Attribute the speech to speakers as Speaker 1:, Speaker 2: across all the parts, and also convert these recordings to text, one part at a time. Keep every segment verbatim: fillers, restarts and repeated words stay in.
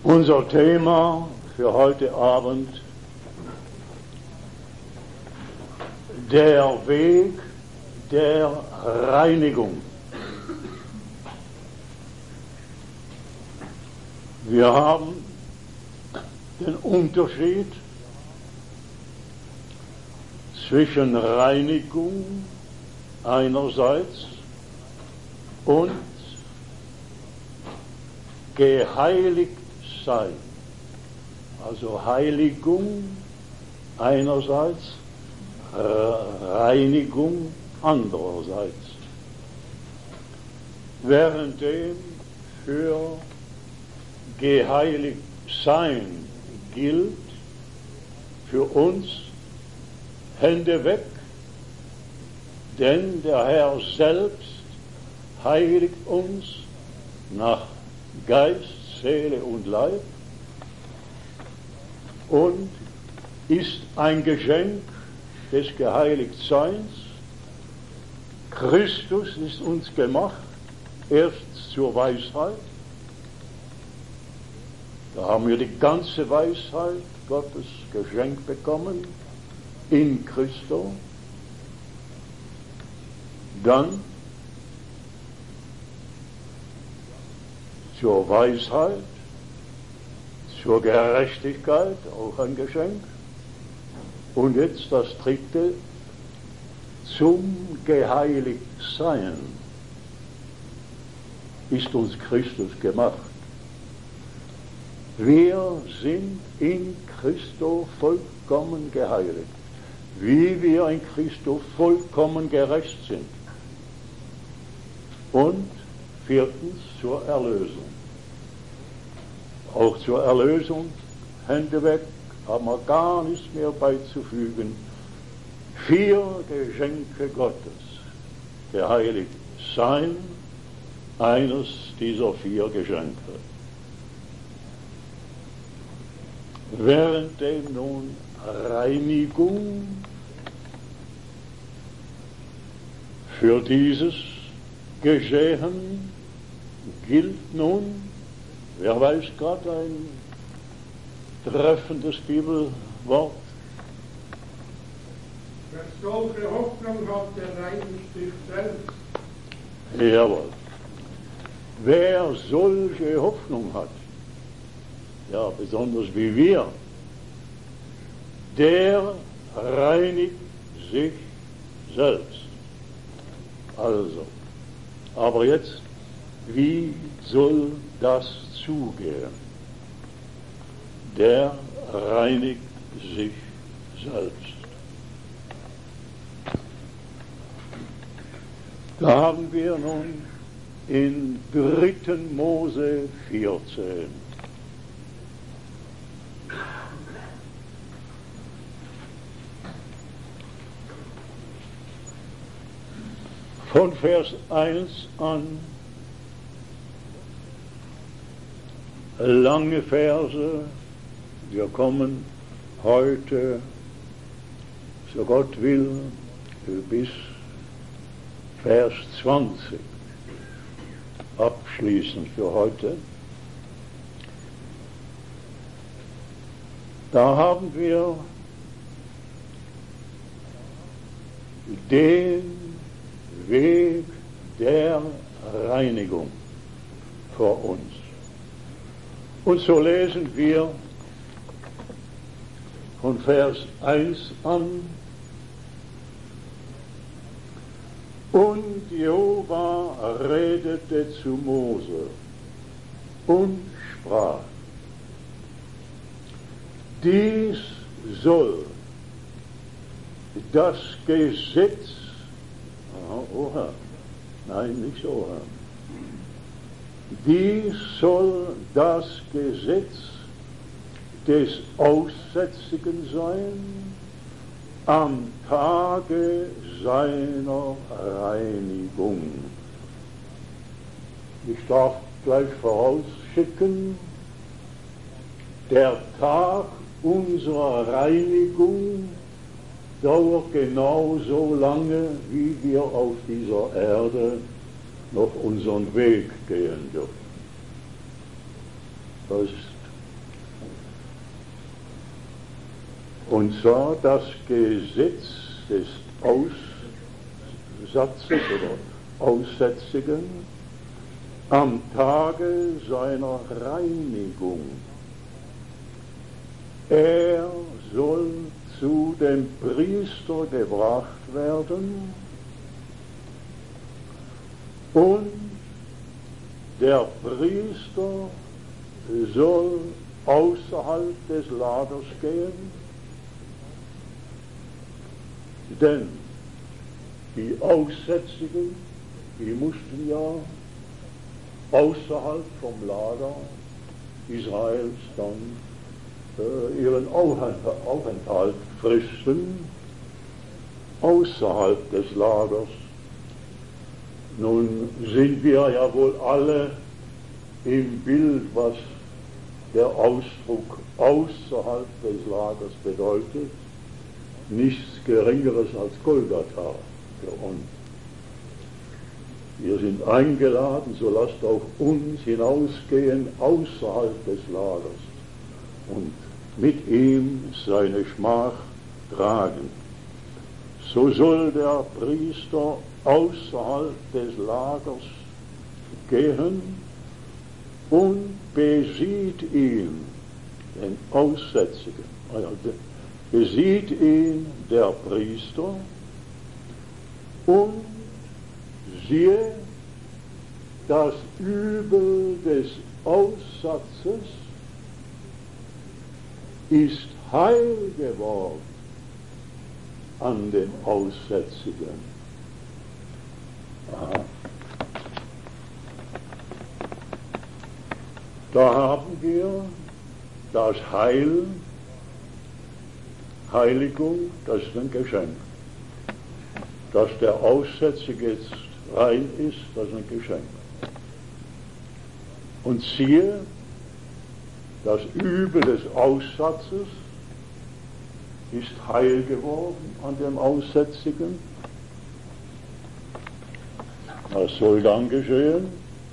Speaker 1: Unser Thema für heute Abend: der Weg der Reinigung. Wir haben den Unterschied zwischen Reinigung einerseits und geheiligt sein, also Heiligung einerseits, Reinigung andererseits. Währenddem für geheiligt sein gilt für uns: Hände weg, denn der Herr selbst heiligt uns nach Geist, Seele und Leib und ist ein Geschenk des Geheiligtseins. Christus ist uns gemacht, erst zur Weisheit. Da haben wir die ganze Weisheit Gottes geschenkt bekommen in Christo. Dann zur Weisheit, zur Gerechtigkeit, auch ein Geschenk. Und jetzt das dritte: zum Geheiligtsein ist uns Christus gemacht. Wir sind in Christo vollkommen geheiligt, wie wir in Christo vollkommen gerecht sind. Und viertens zur Erlösung. Auch zur Erlösung, Hände weg, haben wir gar nichts mehr beizufügen. Vier Geschenke Gottes, geheiligt sein, eines dieser vier Geschenke. Währenddem nun Reinigung für dieses Geschehen gilt nun, wer weiß gerade ein treffendes Bibelwort?
Speaker 2: Wer solche Hoffnung hat, der reinigt sich selbst.
Speaker 1: Jawohl. Wer solche Hoffnung hat, ja, besonders wie wir, der reinigt sich selbst. Also, aber jetzt, wie soll das zugehen? Der reinigt sich selbst. Da haben wir nun in dritten Mose vierzehn von Vers eins an, lange Verse. Wir kommen heute, so Gott will, bis Vers zwanzig abschließend für heute. Da haben wir den Weg der Reinigung vor uns. Und so lesen wir von Vers eins an: Und Jehova redete zu Mose und sprach: Dies soll das Gesetz, aha, oha, nein, nicht so, oha. Dies soll das Gesetz des Aussätzigen sein am Tage seiner Reinigung. Ich darf gleich vorausschicken: der Tag unserer Reinigung dauert genauso lange, wie wir auf dieser Erde noch unseren Weg gehen dürfen. Das ist Und zwar das Gesetz des Aussatzes oder Aussätzigen am Tage seiner Reinigung. Er soll zu dem Priester gebracht werden und der Priester soll außerhalb des Lagers gehen, denn die Aussätzigen, die mussten ja außerhalb vom Lager Israels dann äh, ihren Aufenthalt fristen, außerhalb des Lagers. Nun sind wir ja wohl alle im Bild, was der Ausdruck außerhalb des Lagers bedeutet, nichts Geringeres als Golgatha für uns. Wir sind eingeladen, so lasst auch uns hinausgehen außerhalb des Lagers und mit ihm seine Schmach tragen. So soll der Priester außerhalb des Lagers gehen und besieht ihn, den Aussätzigen, also besieht ihn der Priester und siehe, das Übel des Aussatzes ist heil geworden an den Aussätzigen. Aha. Da haben wir das Heil, Heiligung, das ist ein Geschenk. Dass der Aussätzige jetzt rein ist, das ist ein Geschenk. Und siehe, das Übel des Aussatzes ist heil geworden an dem Aussätzigen. Was soll dann geschehen?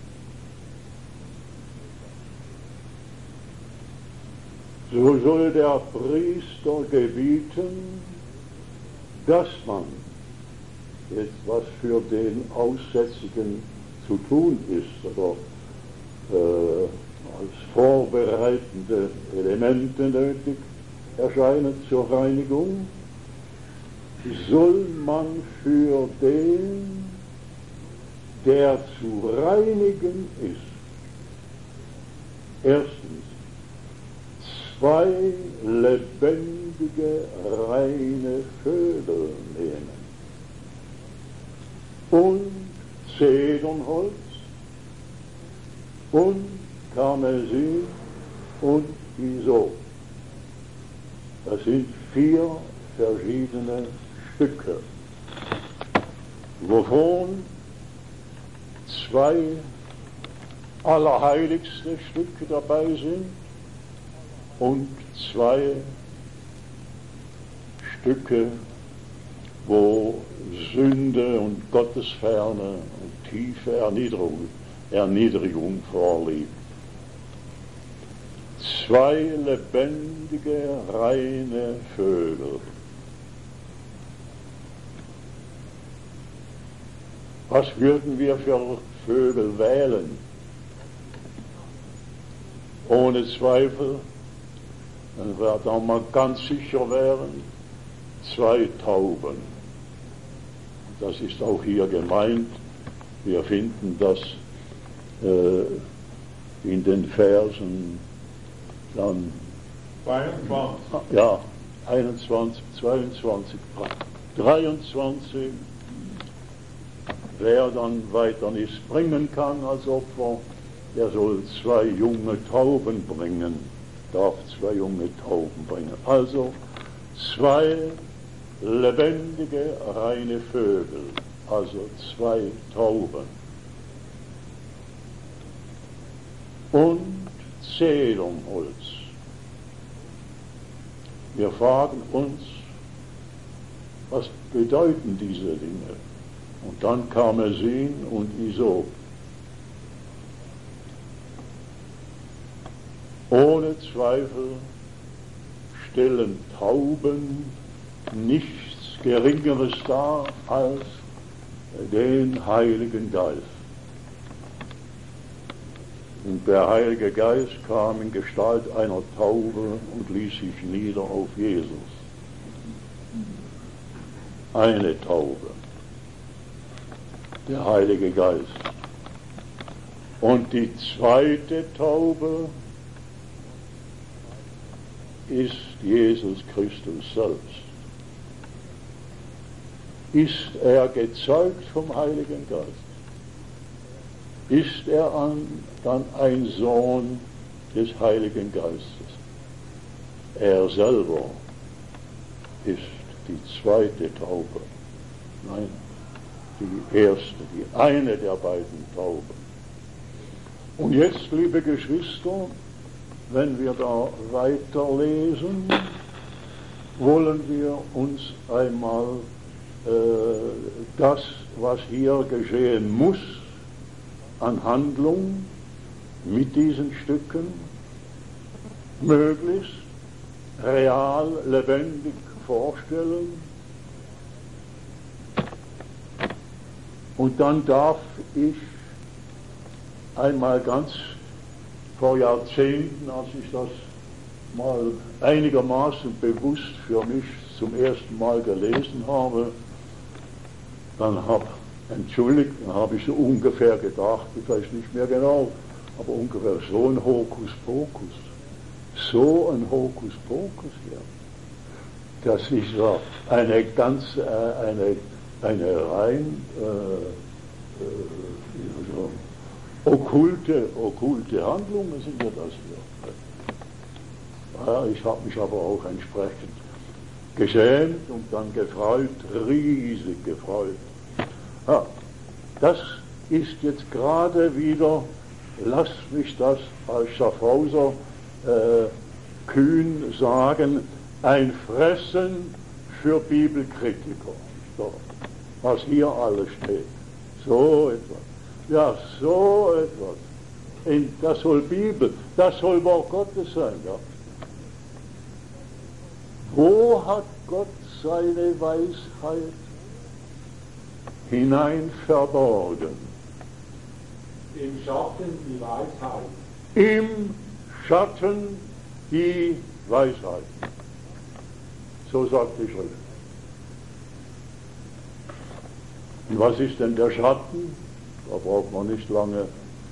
Speaker 1: So soll der Priester gebieten, dass man jetzt was für den Aussätzigen zu tun ist, oder äh, als vorbereitende Elemente nötig erscheinen zur Reinigung, soll man für den, der zu reinigen ist, erstens zwei lebendige, reine Vögel nehmen und Zedernholz und Karmesin und Isop. Das sind vier verschiedene Stücke, wovon zwei allerheiligste Stücke dabei sind und zwei Stücke, wo Sünde und Gottesferne und tiefe Erniedrigung, Erniedrigung vorliegt. Zwei lebendige, reine Vögel. Was würden wir für Vögel wählen? Ohne Zweifel, wenn wir da mal ganz sicher wären, zwei Tauben. Das ist auch hier gemeint. Wir finden das äh, in den Versen dann
Speaker 2: zweiundzwanzig.
Speaker 1: Ja, einundzwanzig, zweiundzwanzig, dreiundzwanzig. Wer dann weiter nichts bringen kann als Opfer, der soll zwei junge Tauben bringen, darf zwei junge Tauben bringen. Also zwei lebendige, reine Vögel, also zwei Tauben. Und Zedernholz. Wir fragen uns, was bedeuten diese Dinge? Und dann Karmesin und Isop. Ohne Zweifel stellen Tauben nichts Geringeres dar als den Heiligen Geist. Und der Heilige Geist kam in Gestalt einer Taube und ließ sich nieder auf Jesus. Eine Taube, der Heilige Geist. Und die zweite Taube ist Jesus Christus selbst. Ist er gezeugt vom Heiligen Geist? Ist er an, dann ein Sohn des Heiligen Geistes? Er selber ist die zweite Taube. Nein, die erste, die eine der beiden Tauben. Und jetzt, liebe Geschwister, wenn wir da weiterlesen, wollen wir uns einmal äh, das, was hier geschehen muss, an Handlung mit diesen Stücken, möglichst real, lebendig vorstellen. Und dann darf ich einmal ganz vor Jahrzehnten, als ich das mal einigermaßen bewusst für mich zum ersten Mal gelesen habe, dann habe, entschuldigt, dann habe ich so ungefähr gedacht, ich weiß nicht mehr genau, aber ungefähr so ein Hokuspokus, so ein Hokuspokus, ja. Das ist ja eine ganz, äh, eine, eine rein äh, äh, so, okkulte, okkulte Handlungen sind ja das hier. Ja, ich habe mich aber auch entsprechend geschämt und dann gefreut, riesig gefreut. Ja, das ist jetzt gerade wieder, lasst mich das als Schaffhauser äh, kühn sagen, ein Fressen für Bibelkritiker. So, was hier alles steht. So etwas. Ja, so etwas. In, das soll Bibel, das soll Wort Gottes sein, ja. Wo hat Gott seine Weisheit hinein verborgen?
Speaker 2: Im Schatten die Weisheit.
Speaker 1: Im Schatten die Weisheit. So sagt die Schrift. Und was ist denn der Schatten? Da braucht man nicht lange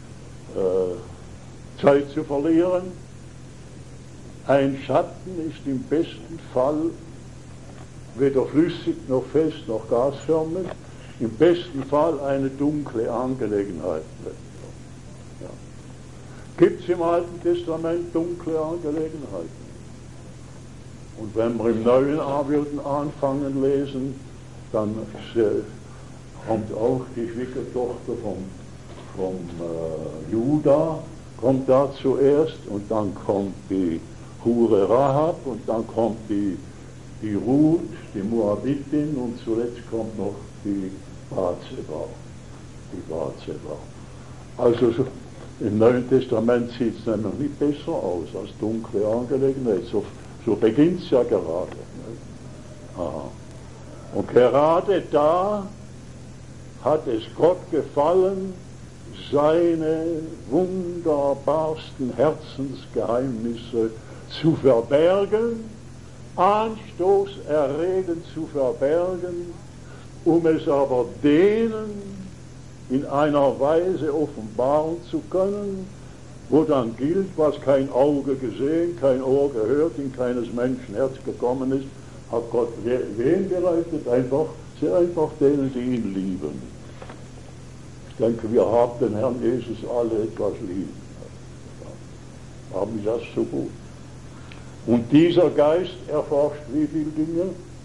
Speaker 1: äh, Zeit zu verlieren. Ein Schatten ist im besten Fall weder flüssig noch fest noch gasförmig, im besten Fall eine dunkle Angelegenheit. Ja. Gibt es im Alten Testament dunkle Angelegenheiten? Und wenn wir im Neuen würden anfangen lesen, dann äh, kommt auch die Schwiegertochter vom, vom äh, Juda, kommt da zuerst, und dann kommt die Hure Rahab, und dann kommt die, die Ruth, die Moabitin, und zuletzt kommt noch die Bathseba. Die Bathseba. Also so, im Neuen Testament sieht es nämlich nicht besser aus als dunkle Angelegenheit. So, so beginnt es ja gerade. Aha. Und gerade da hat es Gott gefallen, seine wunderbarsten Herzensgeheimnisse zu verbergen, anstoßerregend zu verbergen, um es aber denen in einer Weise offenbaren zu können, wo dann gilt, was kein Auge gesehen, kein Ohr gehört, in keines Menschen Herz gekommen ist, hat Gott wen bereitet? Einfach, sehr einfach denen, die ihn lieben. Ich denke, wir haben den Herrn Jesus alle etwas lieb. Haben wir das so gut? Und dieser Geist erforscht wie viele Dinge?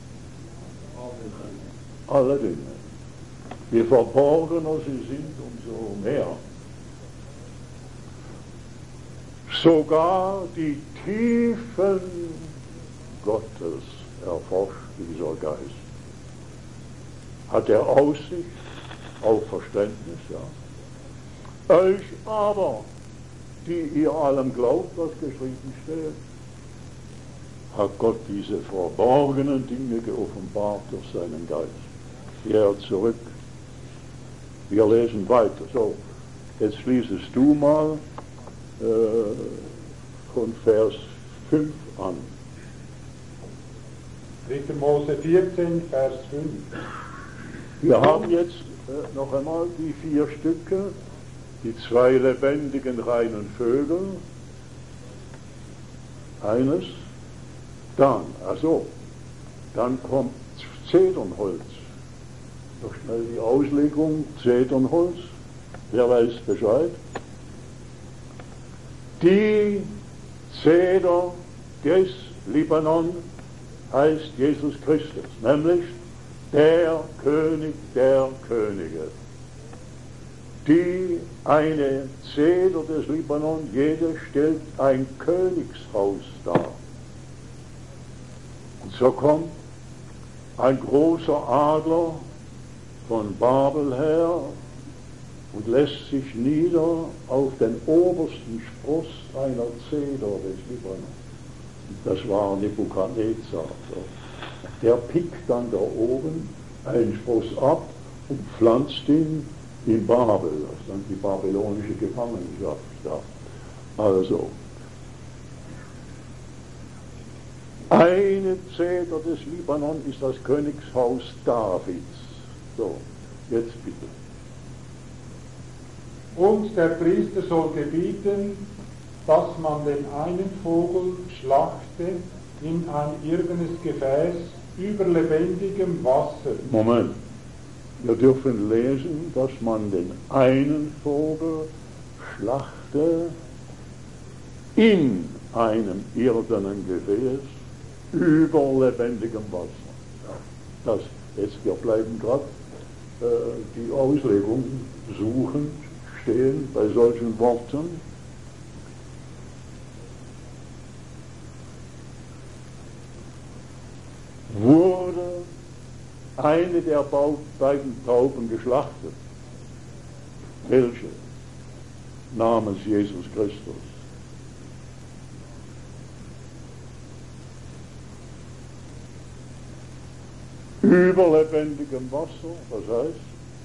Speaker 1: Alle Dinge. Je verborgener sie sind, umso mehr. Sogar die Tiefen Gottes erforscht dieser Geist. Hat er Aussicht auf Verständnis, ja. Euch aber, die ihr allem glaubt, was geschrieben steht, hat Gott diese verborgenen Dinge geoffenbart durch seinen Geist. Hier zurück. Wir lesen weiter. So, jetzt schließest du mal äh, von Vers fünf an.
Speaker 3: dritter Mose vierzehn, Vers fünf.
Speaker 1: Wir haben jetzt äh, noch einmal die vier Stücke, die zwei lebendigen reinen Vögel, eines, dann, also, dann kommt Zedernholz. Noch schnell die Auslegung, Zedernholz, wer weiß Bescheid. Die Zeder des Libanon heißt Jesus Christus, nämlich der König der Könige. Die eine Zeder des Libanon, jede stellt ein Königshaus dar. Und so kommt ein großer Adler von Babel her und lässt sich nieder auf den obersten Spross einer Zeder des Libanon. Das war Nebukadnezar. Der pickt dann da oben einen Spross ab und pflanzt ihn in Babel. Das ist dann die babylonische Gefangenschaft da. Also, eine Zeder des Libanon ist das Königshaus Davids. So, jetzt bitte.
Speaker 3: Und der Priester soll gebieten, dass man den einen Vogel schlachte in ein irdenes Gefäß über lebendigem Wasser.
Speaker 1: Moment. Wir dürfen lesen, dass man den einen Vogel schlachte in einem irdenen Gefäß über lebendigem Wasser. Das, jetzt, wir bleiben gerade äh, die Auslegung suchen, stehen bei solchen Worten. Wurde eine der beiden Tauben geschlachtet. Welche? Namens Jesus Christus. Über lebendigem Wasser, das heißt,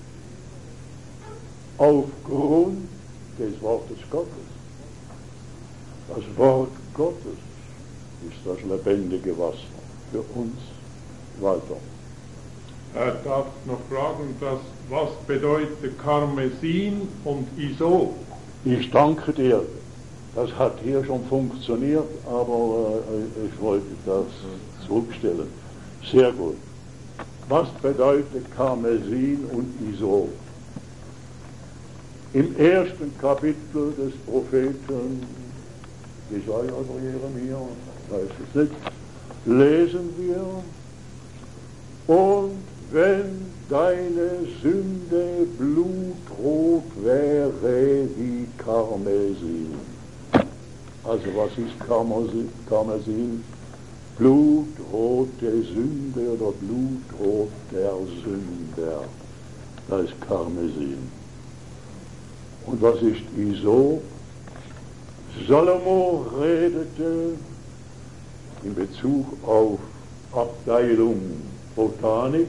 Speaker 1: aufgrund des Wortes Gottes. Das Wort Gottes ist das lebendige Wasser für uns. Weiter.
Speaker 2: Er darf noch fragen, dass, was bedeutet Karmesin und Isop?
Speaker 1: Ich danke dir. Das hat hier schon funktioniert, aber äh, ich wollte das zurückstellen. Sehr gut. Was bedeutet Karmesin und Isop? Im ersten Kapitel des Propheten Jesaja oder Jeremia, weiß es nicht, lesen wir: Und wenn deine Sünde blutrot wäre wie Karmesin. Also was ist Karmesin? Blutrote Sünde oder Blutrot der Sünder. Das ist Karmesin. Und was ist Isop? Salomo redete in Bezug auf Abteilung Botanik,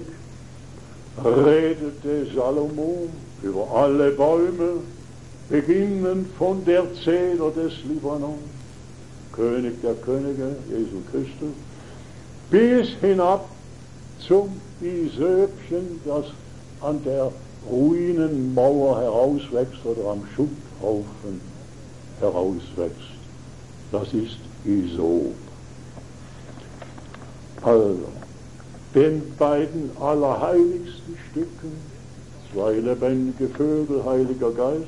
Speaker 1: redete Salomo über alle Bäume, beginnend von der Zeder des Libanon, König der Könige, Jesu Christus, bis hinab zum Isöpchen, das an der Ruinenmauer herauswächst oder am Schutthaufen herauswächst. Das ist Isop. Also, den beiden allerheiligsten Stücken, zwei lebendige Vögel, Heiliger Geist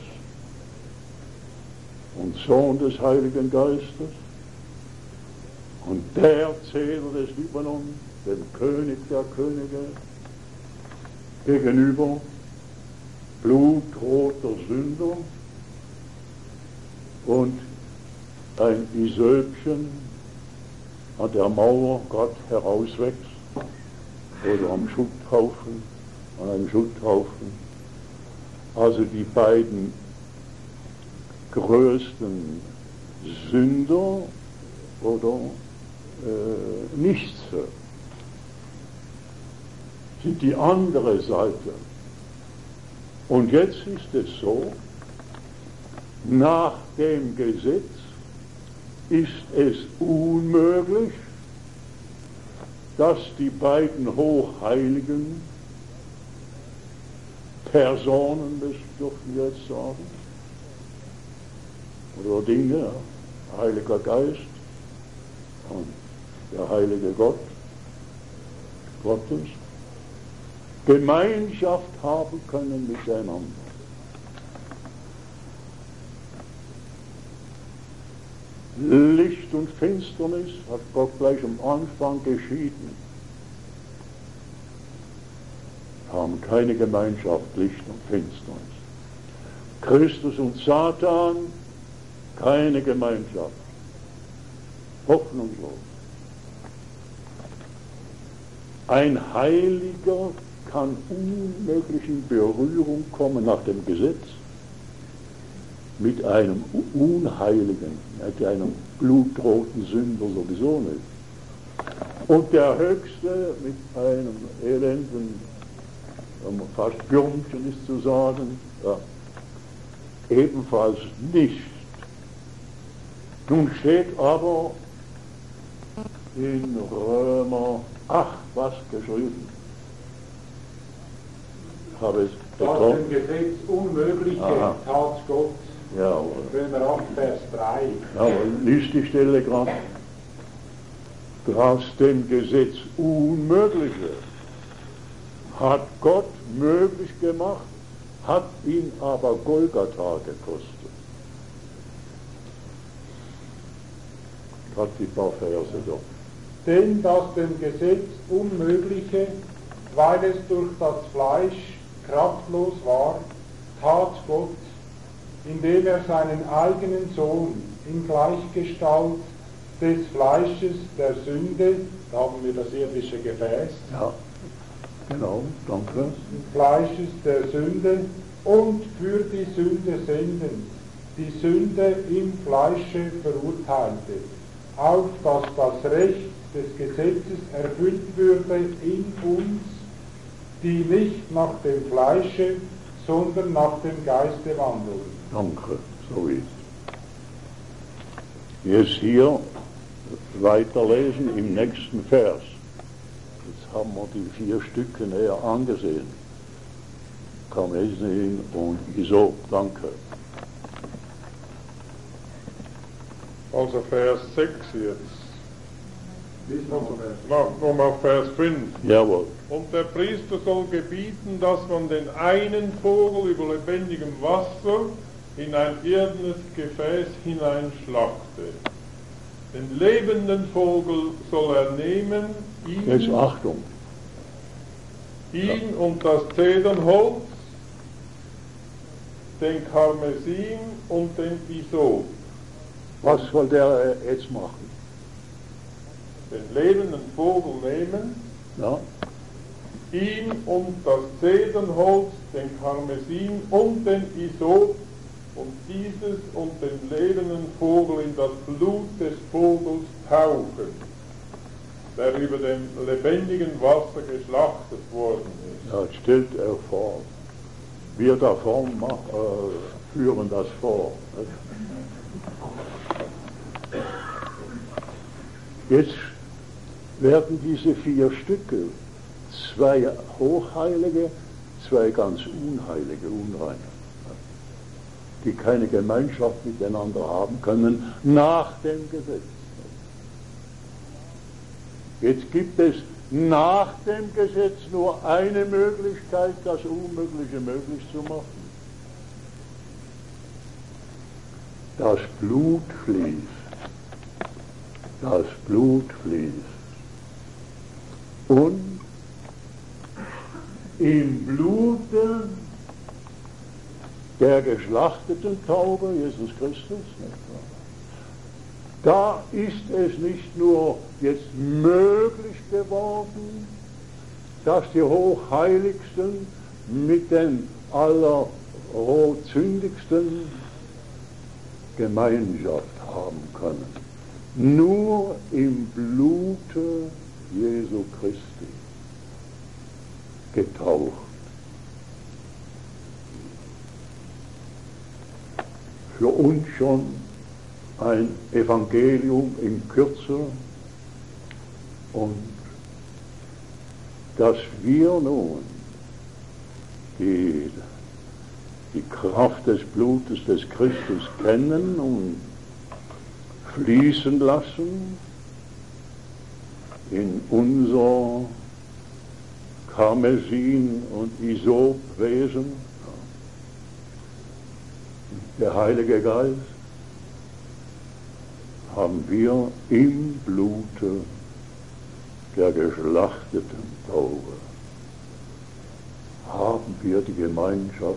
Speaker 1: und Sohn des Heiligen Geistes, und der Zeder des Libanon, dem König der Könige, gegenüber blutroter Sünder und ein Isöpchen an der Mauer Gott herauswächst oder am Schutthaufen, an einem Schutthaufen. Also die beiden größten Sünder oder äh, nichts hört. Sind die andere Seite. Und jetzt ist es so, nach dem Gesetz ist es unmöglich, dass die beiden hochheiligen Personen, das dürfen wir jetzt sagen, oder Dinge, ja, Heiliger Geist und der heilige Gott, Gottes, Gemeinschaft haben können miteinander. Licht und Finsternis hat Gott gleich am Anfang geschieden. Haben keine Gemeinschaft, Licht und Finsternis. Christus und Satan, keine Gemeinschaft. Hoffnungslos. Ein Heiliger kann unmöglich in Berührung kommen nach dem Gesetz mit einem Unheiligen, mit einem blutroten Sünder sowieso nicht. Und der Höchste mit einem elenden, fast Bürmchen ist zu sagen, ja, ebenfalls nicht. Nun steht aber in Römer acht was geschrieben. Ich habe es
Speaker 3: Das dem Gesetz Unmögliche
Speaker 1: Aha.
Speaker 3: tat Gott.
Speaker 1: Ja,
Speaker 3: Römer acht, Vers drei.
Speaker 1: ja, liest die Stelle gerade. Das dem Gesetz Unmögliche hat Gott möglich gemacht, hat ihn aber Golgatha gekostet. Hat die paar Verse doch.
Speaker 3: Denn das dem Gesetz Unmögliche, weil es durch das Fleisch kraftlos war, tat Gott, indem er seinen eigenen Sohn in Gleichgestalt des Fleisches der Sünde, da haben wir das irdische Gefäß,
Speaker 1: Ja, genau, danke.
Speaker 3: Fleisches der Sünde und für die Sünde sendend, die Sünde im Fleische verurteilte, auf dass das Recht des Gesetzes erfüllt würde in uns, die nicht nach dem Fleische, sondern nach dem Geiste wandeln.
Speaker 1: Danke, so ist. Jetzt hier weiterlesen im nächsten Vers. Jetzt haben wir die vier Stücke näher angesehen. Karmesin und Isop, danke.
Speaker 2: Also Vers sechs jetzt.
Speaker 3: Bis noch
Speaker 2: Na, nochmal Vers fünf.
Speaker 1: Jawohl.
Speaker 2: Und der Priester soll gebieten, dass man den einen Vogel über lebendigem Wasser in ein irdenes Gefäß hineinschlachte. Den lebenden Vogel soll er nehmen,
Speaker 1: Jetzt
Speaker 2: ihn,
Speaker 1: Achtung.
Speaker 2: ihn und das Zedernholz, den Karmesin und den Isop.
Speaker 1: Was soll der äh, jetzt machen?
Speaker 2: Den lebenden Vogel nehmen,
Speaker 1: Ja?
Speaker 2: ihn und das Zedernholz, den Karmesin und den Isop und dieses und den lebenden Vogel in das Blut des Vogels tauchen, der über dem lebendigen Wasser geschlachtet worden ist.
Speaker 1: Ja, stellt er vor. Wir da vorne mach, äh, führen das vor. Jetzt werden diese vier Stücke, zwei Hochheilige, zwei ganz Unheilige, Unreine, die keine Gemeinschaft miteinander haben können, nach dem Gesetz. Jetzt gibt es nach dem Gesetz nur eine Möglichkeit, das Unmögliche möglich zu machen. Das Blut fließt. Das Blut fließt. Und im Blute der geschlachteten Taube, Jesus Christus, da ist es nicht nur jetzt möglich geworden, dass die Hochheiligsten mit den allerzündigsten Gemeinschaft haben können. nur im Blute Jesu Christi getaucht. Für uns schon ein Evangelium in Kürze, und dass wir nun die, die Kraft des Blutes des Christus kennen und fließen lassen in unser Karmesin- und Isopwesen, der Heilige Geist, haben wir im Blute der geschlachteten Taube, haben wir die Gemeinschaft,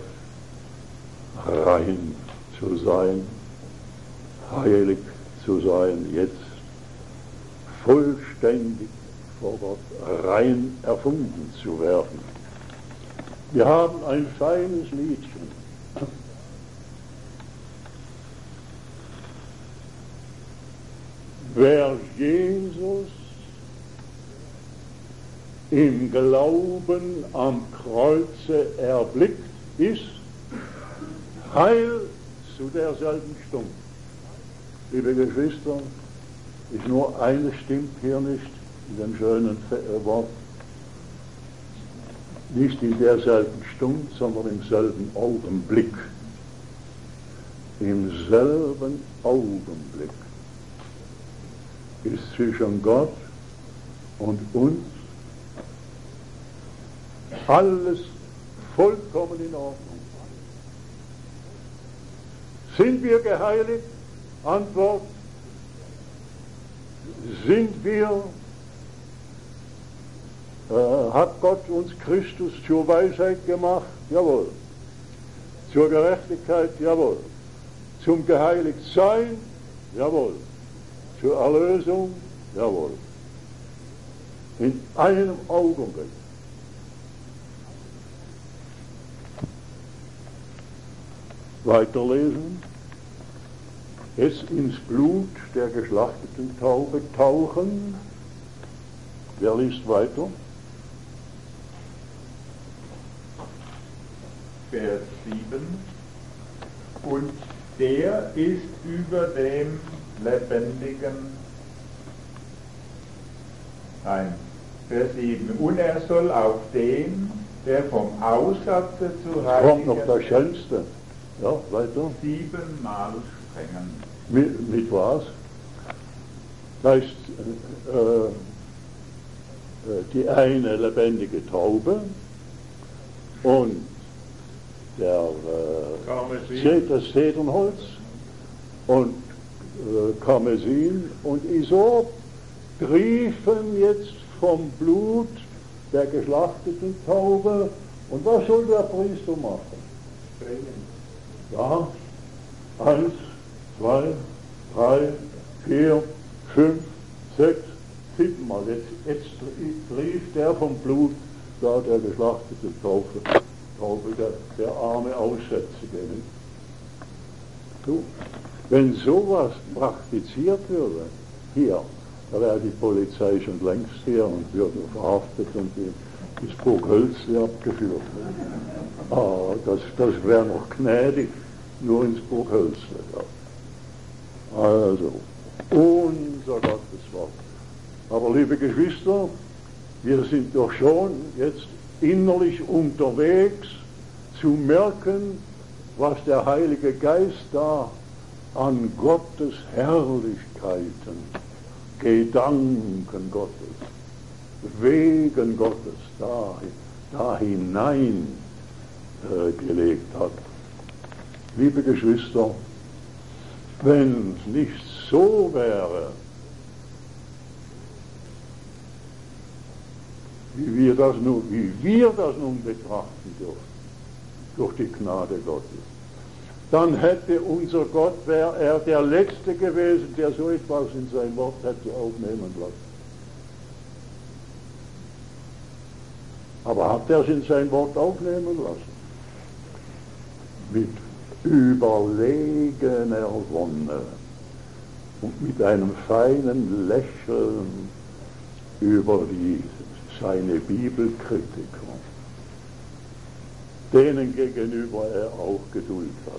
Speaker 1: rein zu sein, heilig zu sein, jetzt vollständig vor Gott rein erfunden zu werden. Wir haben ein feines Liedchen. Wer Jesus im Glauben am Kreuze erblickt, ist heil zu derselben Stunde. Liebe Geschwister, ist nur eine stimmt hier nicht in dem schönen Wort. Nicht in derselben Stunde, sondern im selben Augenblick. Im selben Augenblick ist zwischen Gott und uns alles vollkommen in Ordnung. Sind wir geheiligt? Antwort: Sind wir, äh, hat Gott uns Christus zur Weisheit gemacht? Jawohl. Zur Gerechtigkeit? Jawohl. Zum Geheiligtsein? Jawohl. Zur Erlösung? Jawohl. In einem Augenblick. Weiterlesen. Es ins Blut der geschlachteten Taube tauchen. Wer liest weiter?
Speaker 4: Vers sieben. Und der ist über dem Lebendigen. Nein, Vers sieben. Und er soll auf den, der vom Aussatze zu heiligen,
Speaker 1: Kommt noch das Schönste. Ja, weiter.
Speaker 4: Siebenmal sprengen.
Speaker 1: Mit, mit was? Das ist äh, äh, die eine lebendige Taube und der, äh, das Zedernholz und äh, Karmesin und Isop triefen jetzt vom Blut der geschlachteten Taube. Und was soll der Priester machen?
Speaker 3: Sprengen.
Speaker 1: Ja, eins, zwei, drei, vier, fünf, sechs, siebenmal. Jetzt, jetzt trieft der vom Blut da der geschlachtete Taube, Taube der, der arme Aussätzige. Nicht? So, wenn sowas praktiziert würde, hier, da wäre die Polizei schon längst hier und würde verhaftet und die, das Burghölzli abgeführt. Ah, das, das wäre noch gnädig, nur ins Burghölzli. Ja. Also, unser Gottes Wort. Aber liebe Geschwister, wir sind doch schon jetzt innerlich unterwegs zu merken, was der Heilige Geist da an Gottes Herrlichkeiten, Gedanken Gottes, Wegen Gottes da, da hinein äh, gelegt hat. Liebe Geschwister, wenn es nicht so wäre, wie wir das nun, wie wir das nun betrachten dürfen, durch die Gnade Gottes, dann hätte unser Gott, wäre er der Letzte gewesen, der so etwas in sein Wort hätte aufnehmen lassen. Aber hat er es in sein Wort aufnehmen lassen? Mit überlegener Wonne. und mit einem feinen Lächeln über die, seine Bibelkritiker, denen gegenüber er auch Geduld hat.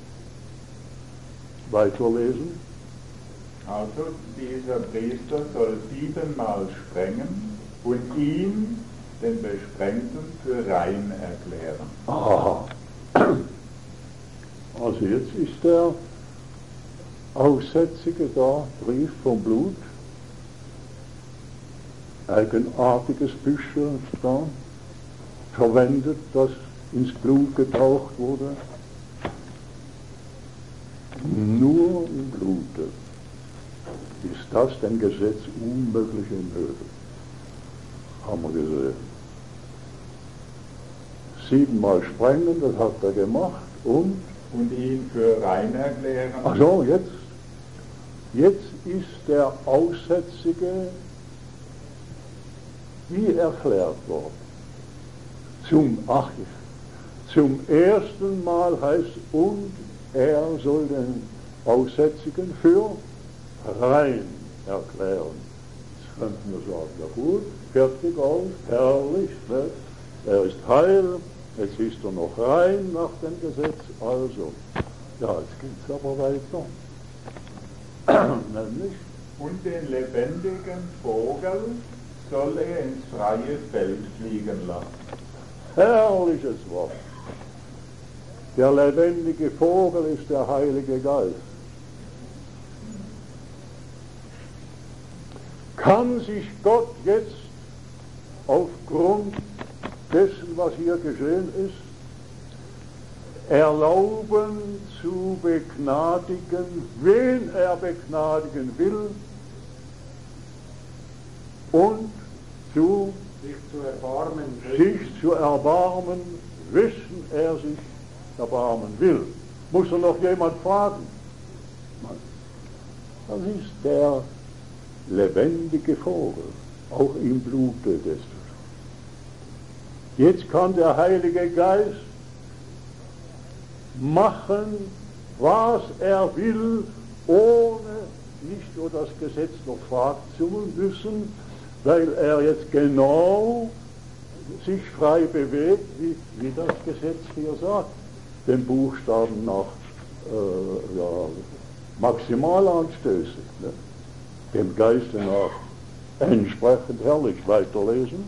Speaker 1: Weiterlesen.
Speaker 4: Also dieser Priester soll siebenmal sprengen und ihn, den Besprengten, für rein erklären.
Speaker 1: Aha. Also jetzt ist der Aussätzige da, Brief vom Blut, eigenartiges Büchlein da, verwendet, das ins Blut getaucht wurde. Nur im Blute ist das dem Gesetz unmöglich möglich. Haben wir gesehen. Siebenmal sprengen, das hat er gemacht und
Speaker 4: Und ihn für rein erklären.
Speaker 1: ach so, jetzt, jetzt ist der Aussätzige wie erklärt worden. Zum, ach, zum ersten Mal heißt, und er soll den Aussätzigen für rein erklären. Jetzt könnten wir sagen, ja gut, fertig aus, herrlich, ne? Er ist heil, jetzt ist er noch rein nach dem Gesetz, also, ja, jetzt geht es aber weiter. Nämlich,
Speaker 4: Und den lebendigen Vogel soll er ins freie Feld fliegen lassen.
Speaker 1: herrliches Wort. Der lebendige Vogel ist der Heilige Geist. Kann sich Gott jetzt aufgrund dessen, was hier geschehen ist, erlauben zu begnadigen, wen er begnadigen will, und zu
Speaker 3: sich zu erbarmen,
Speaker 1: sich zu erbarmen, wissen er sich erbarmen will. Muss er noch jemand fragen? Nein. Das ist der lebendige Vogel, auch im Blute des. Jetzt kann der Heilige Geist machen, was er will, ohne nicht nur das Gesetz noch fragen zu müssen, weil er jetzt genau sich frei bewegt, wie, wie das Gesetz hier sagt, den Buchstaben nach äh, ja, Maximalanstößig, ne? Dem Geiste nach entsprechend herrlich. Weiterlesen.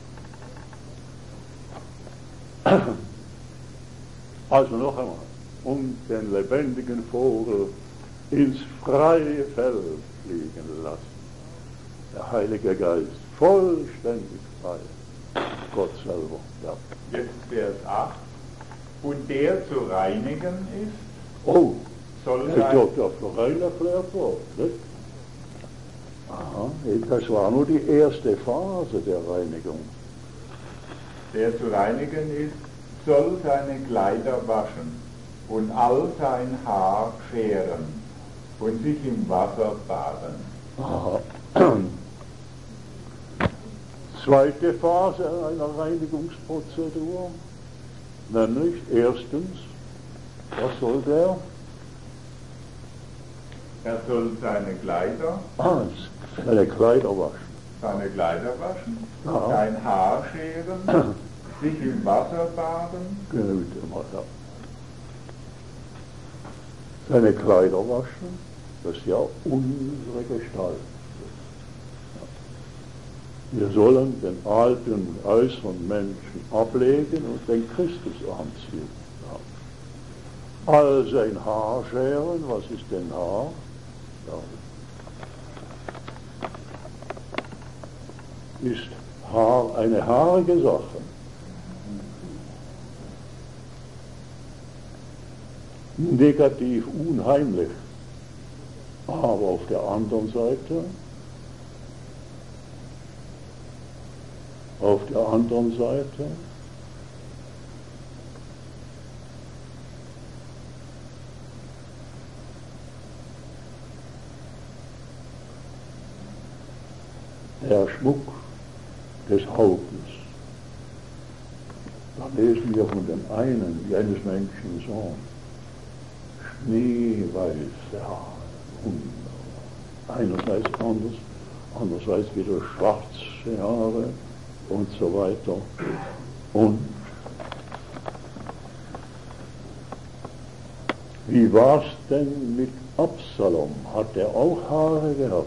Speaker 1: Also noch einmal, um den lebendigen Vogel ins freie Feld fliegen lassen. Der Heilige Geist, vollständig frei. Gott selber, ja.
Speaker 4: Jetzt Vers acht. Und der zu reinigen ist,
Speaker 1: Oh,
Speaker 4: soll
Speaker 1: ist
Speaker 4: sein,
Speaker 1: doch dafür rein erklärt worden, nicht? Aha, das war nur die erste Phase der Reinigung.
Speaker 4: der zu reinigen ist, soll seine Kleider waschen und all sein Haar scheren und sich im Wasser baden.
Speaker 1: Aha. Zweite Phase einer Reinigungsprozedur, nämlich erstens, was soll der?
Speaker 4: Er soll seine Kleider,
Speaker 1: Ah, seine Kleider waschen.
Speaker 4: seine Kleider waschen,
Speaker 1: Ja.
Speaker 4: sein Haar scheren, sich im Wasser baden,
Speaker 1: Genügt immer, ja. Seine Kleider waschen, das ist ja unsere Gestalt. Wir sollen den alten äußeren Menschen ablegen und den Christus anziehen. Ja. All sein Haar scheren, was ist denn Haar? Ja. Ist Haar eine haarige Sache? Negativ unheimlich. Aber auf der anderen Seite, auf der anderen Seite, der Schmuck des Hauptes. Da lesen wir von dem einen, wie eines Menschen Sohn. Schneeweiße Haare, wunderbar. einerseits anders, andererseits wieder schwarze Haare und so weiter. Und wie war es denn mit Absalom? Hat er auch Haare gehabt?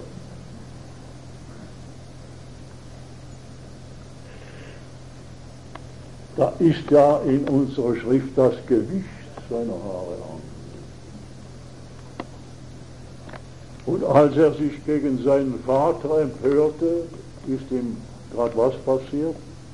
Speaker 1: Da ist ja in unserer Schrift das Gewicht seiner Haare an. Und als er sich gegen seinen Vater empörte, ist ihm gerade was passiert?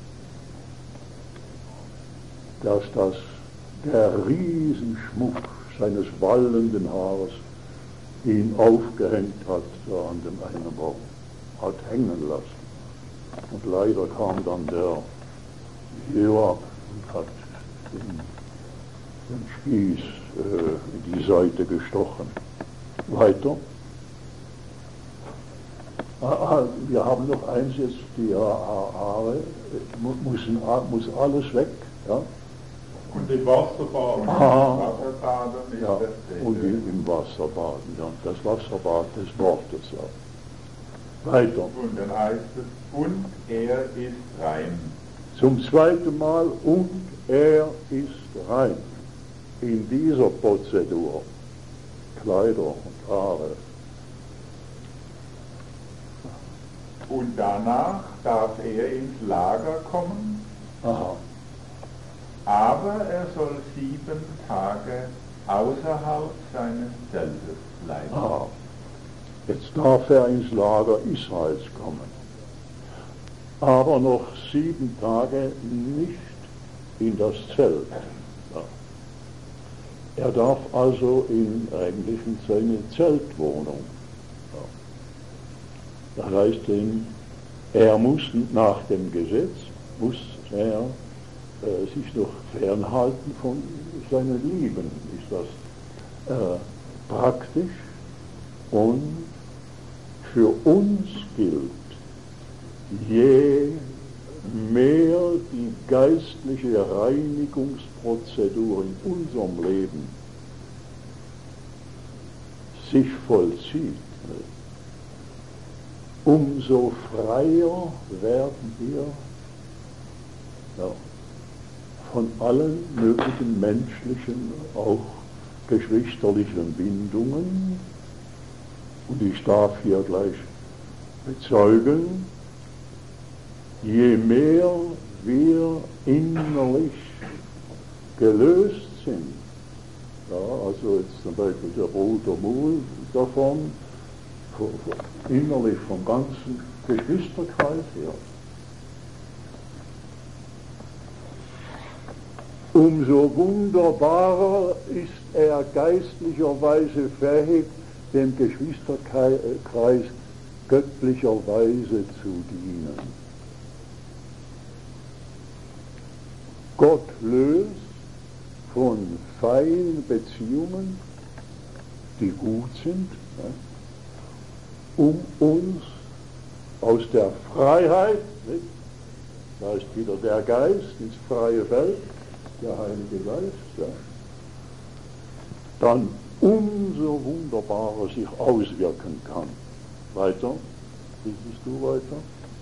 Speaker 1: Dass das der Riesenschmuck seines wallenden Haares ihn aufgehängt hat, so an dem einen Baum, hat hängen lassen. Und leider kam dann der Joab und hat den, den Spieß äh, in die Seite gestochen. Weiter. Wir haben noch eins jetzt, die Haare, müssen, muss alles weg. Ja?
Speaker 2: Und im Wasserbaden.
Speaker 1: Ah,
Speaker 4: Wasserbaden ist
Speaker 1: ja,
Speaker 4: das
Speaker 1: und im, im Wasserbaden, ja, das Wasserbad des Wortes. Ja. Weiter.
Speaker 4: Und dann heißt es, und er ist rein.
Speaker 1: Zum zweiten Mal, und er ist rein. In dieser Prozedur, Kleider und Haare.
Speaker 4: Und danach darf er ins Lager kommen,
Speaker 1: Aha.
Speaker 4: aber er soll sieben Tage außerhalb seines Zeltes bleiben.
Speaker 1: Aha. Jetzt darf er ins Lager Israels kommen. Aber noch sieben Tage nicht in das Zelt. Ja. Er darf also in eigentlich in seine Zeltwohnung. Ja. Das heißt, er muss nach dem Gesetz, muss er äh, sich noch fernhalten von seinen Lieben. Ist das äh, praktisch? Und für uns gilt, je mehr die geistliche Reinigungsprozedur in unserem Leben sich vollzieht, umso freier werden wir ja, von allen möglichen menschlichen, auch geschwisterlichen Bindungen. Und ich darf hier gleich bezeugen, je mehr wir innerlich gelöst sind, ja, also jetzt zum Beispiel der Bruder Muhl davon, innerlich vom ganzen Geschwisterkreis her, umso wunderbarer ist er geistlicherweise fähig, dem Geschwisterkreis göttlicherweise zu dienen. Gott löst von feinen Beziehungen, die gut sind, ja, um uns aus der Freiheit, nicht? Da ist wieder der Geist, ins freie Feld, der Heilige Geist, ja, dann umso wunderbarer sich auswirken kann. Weiter, liest du weiter?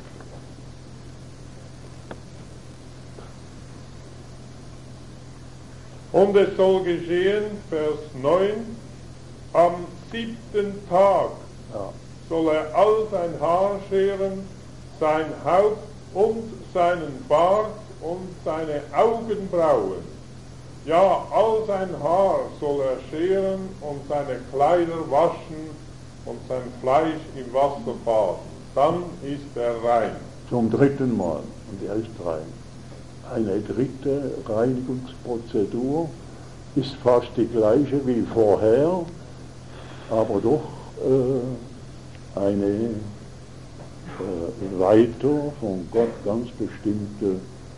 Speaker 2: Und es soll geschehen, Vers neun, am siebten Tag
Speaker 1: Ja.
Speaker 2: soll er all sein Haar scheren, sein Haupt und seinen Bart und seine Augenbrauen. Ja, all sein Haar soll er scheren und seine Kleider waschen und sein Fleisch im Wasser baden. Dann ist er rein.
Speaker 1: Zum dritten Mal, und er ist rein. Eine dritte Reinigungsprozedur ist fast die gleiche wie vorher, aber doch äh, eine äh, weiter von Gott ganz bestimmte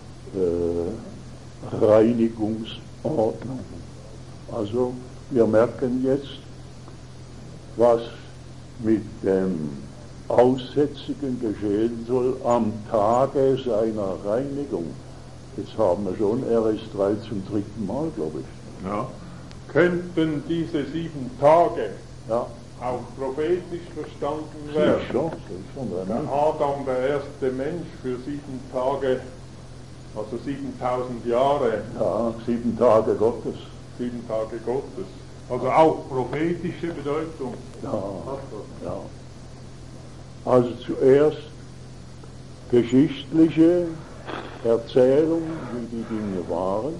Speaker 1: äh, Reinigungsordnung. Also wir merken jetzt, was mit dem Aussätzigen geschehen soll am Tage seiner Reinigung. Jetzt haben wir schon R S drei zum dritten Mal, glaube ich.
Speaker 2: Ja. Könnten diese sieben Tage
Speaker 1: Ja.
Speaker 2: auch prophetisch verstanden werden.
Speaker 1: Sicher, sicher,
Speaker 2: Der
Speaker 1: wenn
Speaker 2: Adam, der erste Mensch, für sieben Tage, also siebentausend Jahre,
Speaker 1: ja, sieben Tage Gottes.
Speaker 2: sieben Tage Gottes. Also auch prophetische Bedeutung.
Speaker 1: Ja, ja. Also zuerst geschichtliche Erzählung, wie die Dinge waren,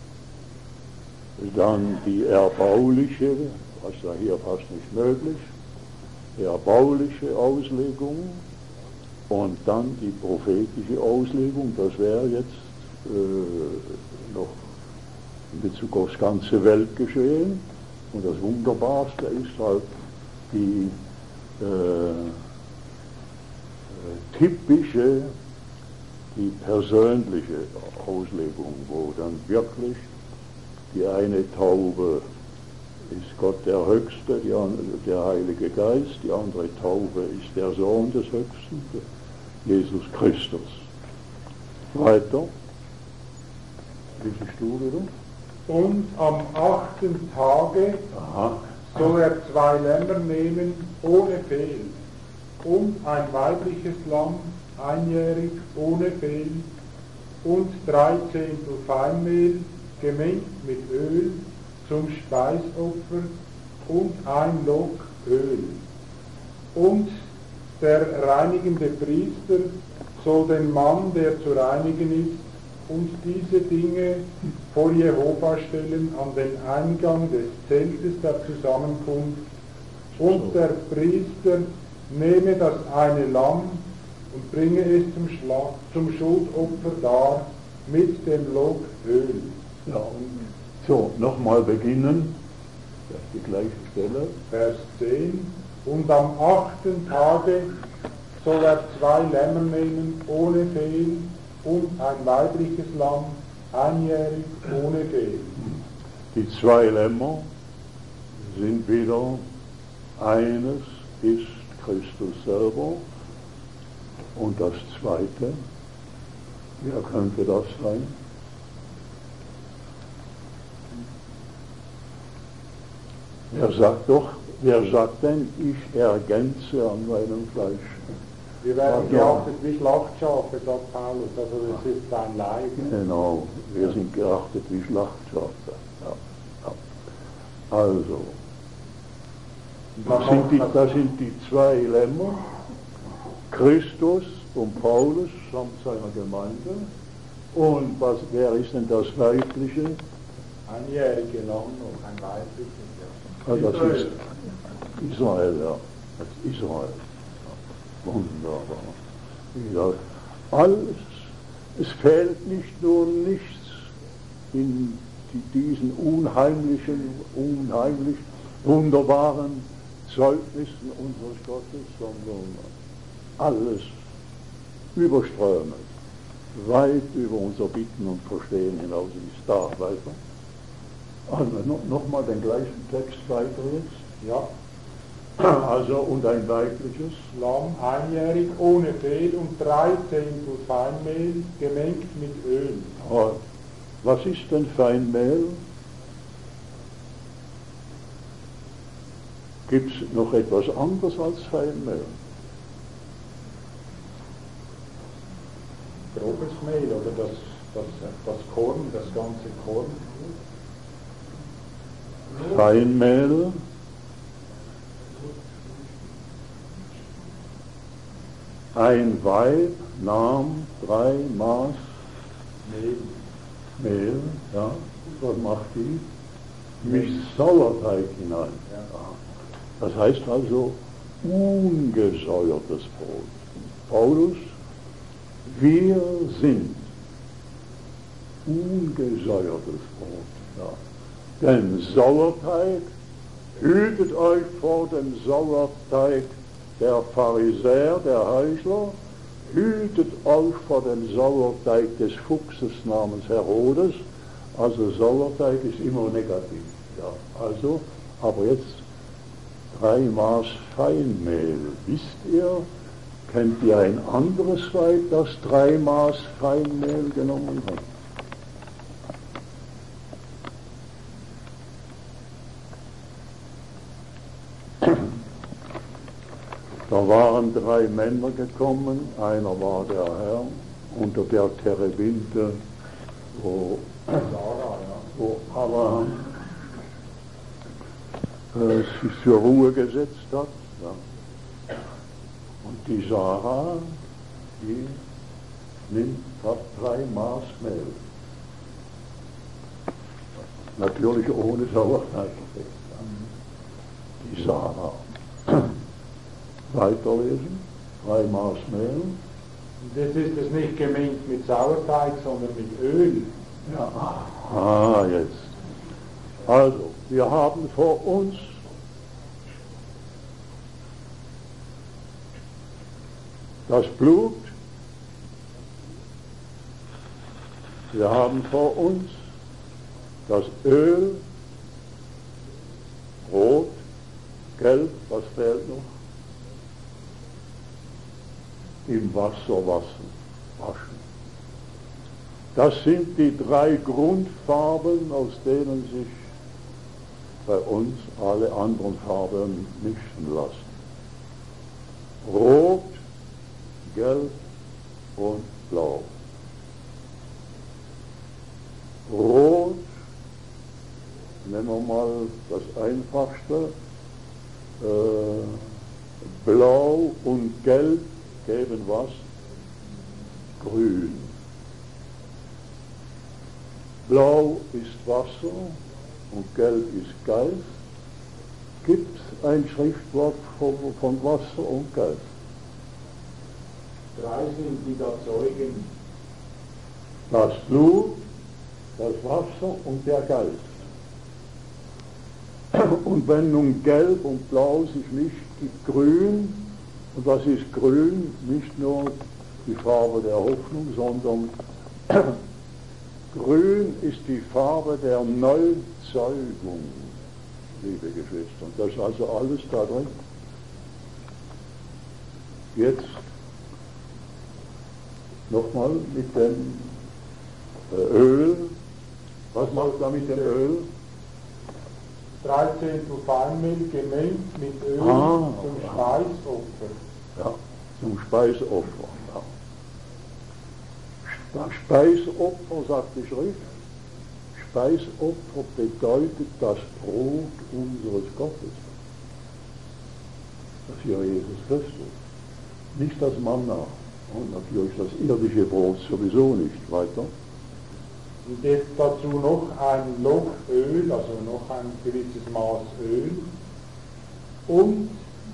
Speaker 1: dann die erbauliche, was ja hier fast nicht möglich, die erbauliche Auslegung und dann die prophetische Auslegung. Das wäre jetzt äh, noch in Bezug aufs ganze Weltgeschehen. Und das Wunderbarste ist halt die äh, äh, typische, die persönliche Auslegung, wo dann wirklich die eine Taube ist Gott der Höchste, die andere, der Heilige Geist, die andere Taube ist der Sohn des Höchsten, Jesus Christus. Weiter. Liest du wieder?
Speaker 3: Und am achten Tage
Speaker 1: Aha.
Speaker 3: soll er zwei Lämmer nehmen, ohne Fehl, und ein weibliches Lamm, einjährig, ohne Fehl, und drei Zehntel Feinmehl, gemengt mit Öl, zum Speisopfer, und ein Log Öl. Und der reinigende Priester soll den Mann, der zu reinigen ist, und diese Dinge vor Jehova stellen an den Eingang des Zeltes der Zusammenkunft. Und der Priester nehme das eine Lamm und bringe es zum, Schlag, zum Schuldopfer dar mit dem Log Öl.
Speaker 1: Ja, und so, nochmal beginnen. Das ist die gleiche Stelle.
Speaker 3: Vers zehn. Und am achten Tage soll er zwei Lämmer nehmen, ohne Fehl, und ein weibliches Lamm, einjährig, ohne Fehl.
Speaker 1: Die zwei Lämmer sind wieder, eines ist Christus selber und das zweite, wer könnte das sein? Wer sagt doch, wer sagt denn, ich ergänze an meinem Fleisch?
Speaker 3: Wir werden
Speaker 1: Ja.
Speaker 3: geachtet wie Schlachtschafe, sagt Paulus, also das ist sein Leib.
Speaker 1: Genau, wir sind geachtet wie Schlachtschafe. Ja, ja. Also, das sind, die, das sind die zwei Lämmer, Christus und Paulus samt seiner Gemeinde. Und was, wer ist denn das Weibliche?
Speaker 3: Einjährige Lamm und ein weibliches.
Speaker 1: Ja, das ist Israel, ja. Das ist Israel. Wunderbar. Ja, alles, es fehlt nicht nur nichts in die, diesen unheimlichen, unheimlich wunderbaren Zeugnissen unseres Gottes, sondern alles überströmend, weit über unser Bitten und Verstehen hinaus ist da, weiter. Also nochmal noch den gleichen Text weiter jetzt.
Speaker 3: Ja.
Speaker 1: Also, und ein weibliches
Speaker 3: Lamm, einjährig, ohne Fehl, und drei Zehntel Feinmehl, gemengt mit Öl.
Speaker 1: Ja, was ist denn Feinmehl? Gibt es noch etwas anderes als Feinmehl?
Speaker 3: Grobes Mehl oder das, das, das Korn, das ganze Korn.
Speaker 1: Feinmehl, ein Weib nahm drei Maß
Speaker 3: Mehl.
Speaker 1: Mehl, ja, was macht die? Mischt Sauerteig hinein. Das heißt also ungesäuertes Brot. Paulus, wir sind ungesäuertes Brot. Ja. Denn Sauerteig, hütet euch vor dem Sauerteig der Pharisäer, der Heuchler, hütet euch vor dem Sauerteig des Fuchses namens Herodes. Also Sauerteig ist immer negativ. Ja. Also, aber jetzt drei Maß Feinmehl. Wisst ihr, kennt ihr ein anderes Weib, das drei Maß Feinmehl genommen hat? Da waren drei Männer gekommen, einer war der Herr, unter der Terebinte, wo, wo Abraham äh, sich zur Ruhe gesetzt hat. Ja. Und die Sarah, die nimmt, hat drei Maß Mehl. Natürlich ohne Sauerteig. Die Sarah. Weiterlesen. Drei Maß Mehl.
Speaker 3: Das ist es nicht gemengt mit Sauerteig, sondern mit Öl.
Speaker 1: Ja. Ah, jetzt. Also, wir haben vor uns das Blut, wir haben vor uns das Öl, Rot, Gelb, was fehlt noch? Im Wasser waschen. Das sind die drei Grundfarben, aus denen sich bei uns alle anderen Farben mischen lassen. Rot, Gelb und Blau. Rot, nehmen wir mal das Einfachste, äh, Blau und Gelb geben was? Grün. Blau ist Wasser und Gelb ist Geist. Gibt es ein Schriftwort von, von Wasser und Geist?
Speaker 3: Drei sind die da Zeugen.
Speaker 1: Das Blut, das Wasser und der Geist. Und wenn nun Gelb und Blau sich mischt, gibt Grün. Und was ist Grün? Nicht nur die Farbe der Hoffnung, sondern Grün ist die Farbe der Neuzeugung, liebe Geschwister. Und das ist also alles da drin. Jetzt nochmal mit dem äh, Öl. Was macht da mit dem Öl?
Speaker 3: dreizehntel Feinmehl gemengt mit Öl
Speaker 1: Ah,
Speaker 3: zum
Speaker 1: ja.
Speaker 3: Speisopfer.
Speaker 1: Ja, zum Speisopfer. Ja. Das Speisopfer, sagt die Schrift, Speisopfer bedeutet das Brot unseres Gottes. Das ist ja Jesus Christus. Nicht das Manna und natürlich das irdische Brot sowieso nicht weiter.
Speaker 3: Und jetzt dazu noch ein Loch Öl, also noch ein gewisses Maß Öl. Und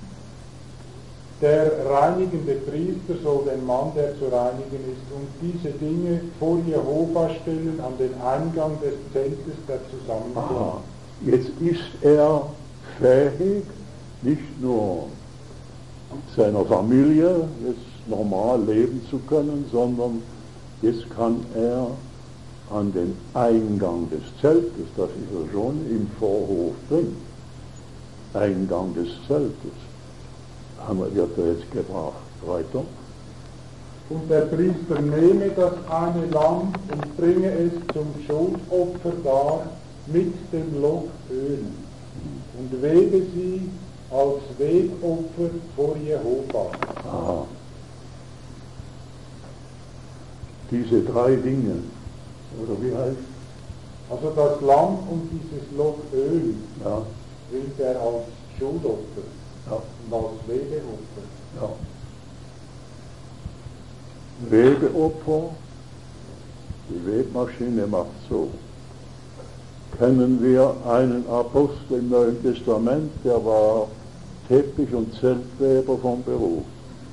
Speaker 3: der reinigende Priester soll den Mann, der zu reinigen ist, und diese Dinge vor Jehova stellen an den Eingang des Zeltes der Zusammenkunft.
Speaker 1: Aha. Jetzt ist er fähig, nicht nur seiner Familie jetzt normal leben zu können, sondern jetzt kann er an den Eingang des Zeltes, das ist er schon im Vorhof drin, Eingang des Zeltes, haben wir, wird er jetzt gebracht. Weiter.
Speaker 3: Und der Priester nehme das eine Lamm und bringe es zum Schuldopfer dar mit dem Loch Öl und webe sie als Wegopfer vor Jehova.
Speaker 1: Aha. Diese drei Dinge, oder wie heißt?
Speaker 3: Also das Lamm und dieses Loch Öl
Speaker 1: Ja,
Speaker 3: bringt er als Schuldopfer
Speaker 1: ja,
Speaker 3: und als Webeopfer.
Speaker 1: ja. Webeopfer, die Webmaschine macht so. Kennen wir einen Apostel im Neuen Testament, der war Teppich- und Zeltweber vom Beruf.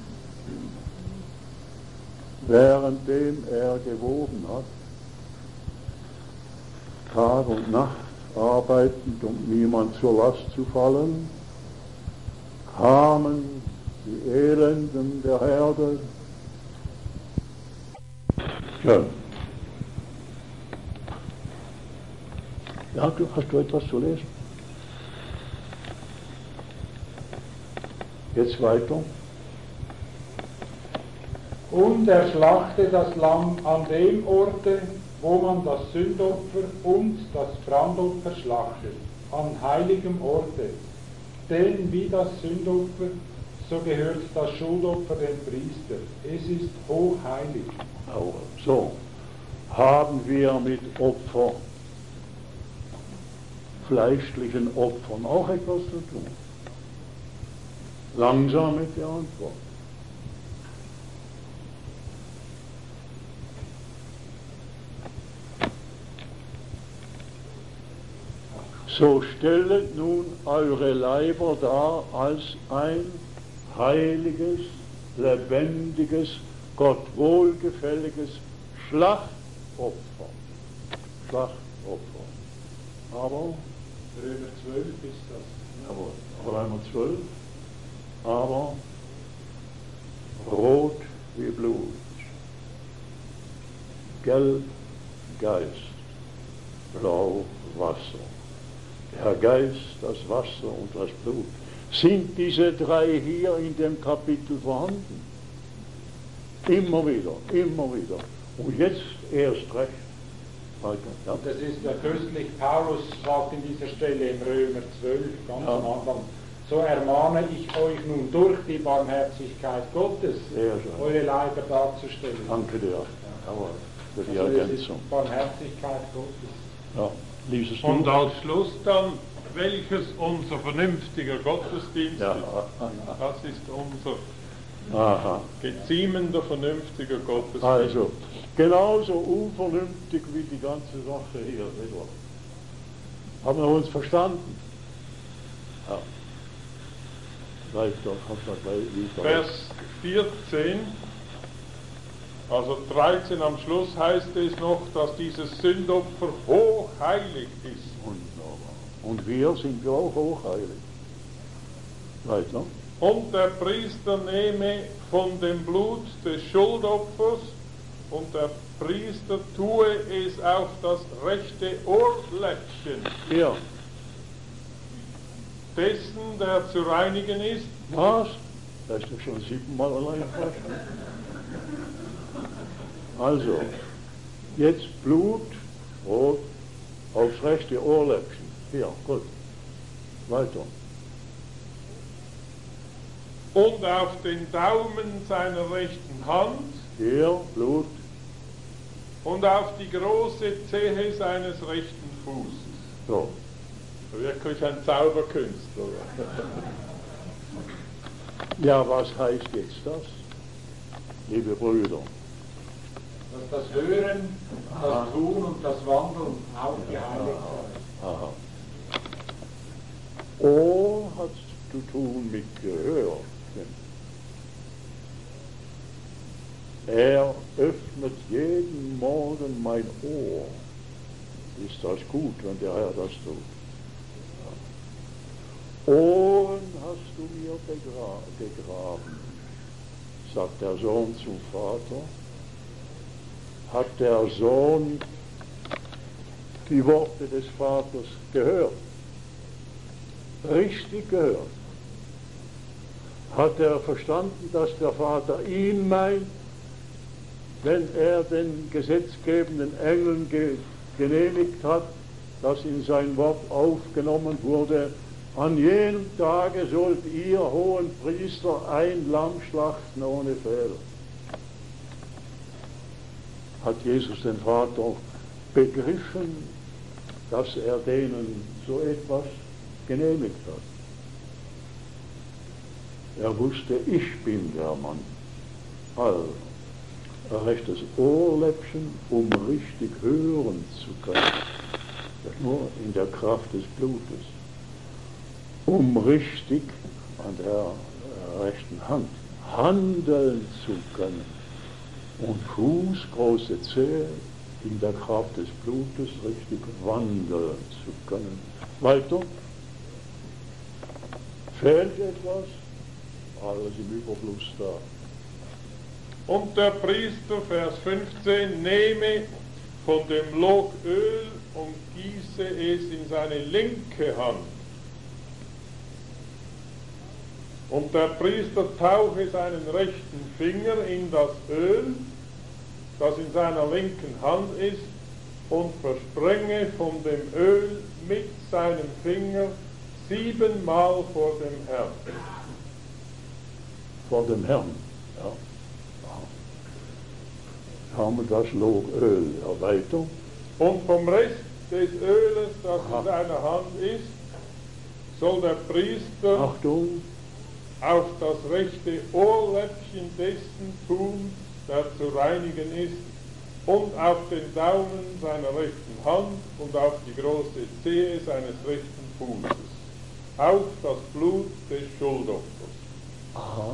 Speaker 1: Währenddem er gewoben hat, Tag und Nacht arbeitend, um niemand zur Last zu fallen, kamen die Elenden der Herde. Schön. Ja, du, hast du etwas zu lesen? Jetzt weiter.
Speaker 3: Und er schlachte das Lamm an dem Orte, wo man das Sündopfer und das Brandopfer schlachtet, an heiligem Orte. Denn wie das Sündopfer, so gehört das Schuldopfer dem Priester. Es ist hochheilig.
Speaker 1: Auch so haben wir mit Opfer, fleischlichen Opfern auch etwas zu tun. Langsam mit der Antwort. So stellet nun eure Leiber dar als ein heiliges, lebendiges, Gott wohlgefälliges Schlachtopfer. Schlachtopfer. Aber,
Speaker 3: Römer zwölf ist das.
Speaker 1: jawohl, Römer zwölf, aber rot wie Blut, gelb Geist, blau Wasser. Der Geist, das Wasser und das Blut. Sind diese drei hier in dem Kapitel vorhanden? Immer wieder, immer wieder. Und jetzt erst recht. Weiter, ja.
Speaker 3: Das ist ja köstlich, Paulus sagt in dieser Stelle im Römer zwölf, ganz
Speaker 1: Ja.
Speaker 3: am Anfang, so ermahne ich euch nun durch die Barmherzigkeit Gottes,
Speaker 1: Sehr schön.
Speaker 3: eure Leiber darzustellen.
Speaker 1: Danke dir. Jawohl, für die
Speaker 3: Also es ist
Speaker 1: Ergänzung.
Speaker 3: Barmherzigkeit Gottes.
Speaker 1: Ja. Liesest du?
Speaker 2: Und als Schluss dann, welches unser vernünftiger Gottesdienst
Speaker 1: Ja.
Speaker 2: ist. Das ist unser
Speaker 1: Aha.
Speaker 2: geziemender, vernünftiger Gottesdienst.
Speaker 1: Also, genauso unvernünftig wie die ganze Sache hier, nicht wahr? Haben wir uns verstanden? Ja. Weiter, kommt da gleich weiter.
Speaker 2: Vers vierzehn, also dreizehn am Schluss heißt es noch, dass dieses Sündopfer hochheilig ist.
Speaker 1: Wunderbar. Und wir sind ja auch hochheilig. Weiter.
Speaker 2: Und der Priester nehme von dem Blut des Schuldopfers und der Priester tue es auf das rechte Ohrläppchen
Speaker 1: Ja.
Speaker 2: dessen, der zu reinigen ist,
Speaker 1: Was? Das ist doch schon siebenmal allein fast. Also, jetzt Blut, rot, aufs rechte Ohrläppchen. Ja, gut. Weiter.
Speaker 2: und auf den Daumen seiner rechten Hand
Speaker 1: Hier, Blut.
Speaker 2: und auf die große Zehe seines rechten Fußes.
Speaker 1: So.
Speaker 2: Wirklich ein Zauberkünstler.
Speaker 1: Ja, was heißt jetzt das? Liebe Brüder.
Speaker 3: Dass das Hören, das Tun und das Wandeln auch geheiligt sei.
Speaker 1: Aha. Ohr hat zu tun mit Gehör. Er öffnet jeden Morgen mein Ohr. Ist das gut, wenn der Herr das tut? Ja. Ohren hast du mir begra gegraben, sagt der Sohn zum Vater. Hat der Sohn die Worte des Vaters gehört? Richtig gehört. Hat er verstanden, dass der Vater ihn meint, wenn er den gesetzgebenden Engeln ge genehmigt hat, dass in sein Wort aufgenommen wurde, an jenem Tage sollt ihr, hohen Priester, ein Lamm schlachten ohne Fehler. Hat Jesus den Vater begriffen, dass er denen so etwas genehmigt hat? Er wusste, ich bin der Mann. Also, ein rechtes Ohrläppchen, um richtig hören zu können. Nur in der Kraft des Blutes. Um richtig an der rechten Hand handeln zu können. Und Fuß, große Zehe, in der Kraft des Blutes richtig wandeln zu können. Weiter. Fehlt etwas? Alles im Überfluss da.
Speaker 2: Und der Priester, Vers fünfzehn, nehme von dem Log Öl und gieße es in seine linke Hand. Und der Priester tauche seinen rechten Finger in das Öl, das in seiner linken Hand ist, und versprenge von dem Öl mit seinem Finger siebenmal vor dem Herrn.
Speaker 1: vor dem Herrn. Ja. Ja. Haben wir das Loböl. Ja, weiter.
Speaker 2: Und vom Rest des Öles, das
Speaker 1: Aha.
Speaker 2: in seiner Hand ist, soll der Priester
Speaker 1: Achtung,
Speaker 2: auf das rechte Ohrläppchen dessen tun, der zu reinigen ist, und auf den Daumen seiner rechten Hand und auf die große Zehe seines rechten Fußes, auf das Blut des Schuldopfers.
Speaker 1: aha,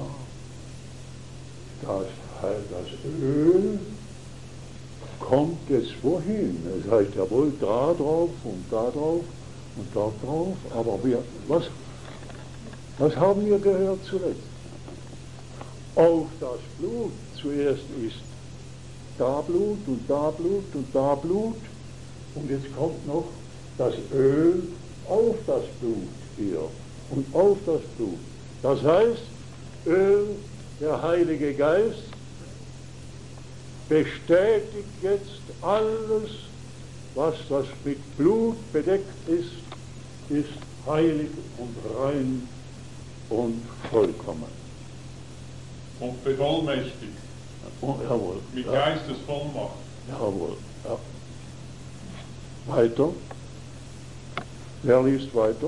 Speaker 1: das, das Öl kommt jetzt wohin? Es heißt ja wohl da drauf und da drauf und dort drauf, aber wir, was, was haben wir gehört zuletzt? Auf das Blut zuerst ist da Blut und da Blut und da Blut und jetzt kommt noch das Öl auf das Blut hier und auf das Blut. Das heißt, Öl, der Heilige Geist, bestätigt jetzt alles, was das mit Blut bedeckt ist, ist heilig und rein und vollkommen.
Speaker 2: Und bevollmächtigt,
Speaker 1: Oh, jawohl.
Speaker 2: mit
Speaker 1: Ja,
Speaker 2: Geistesvollmacht.
Speaker 1: jawohl. Ja. Weiter. Wer liest weiter?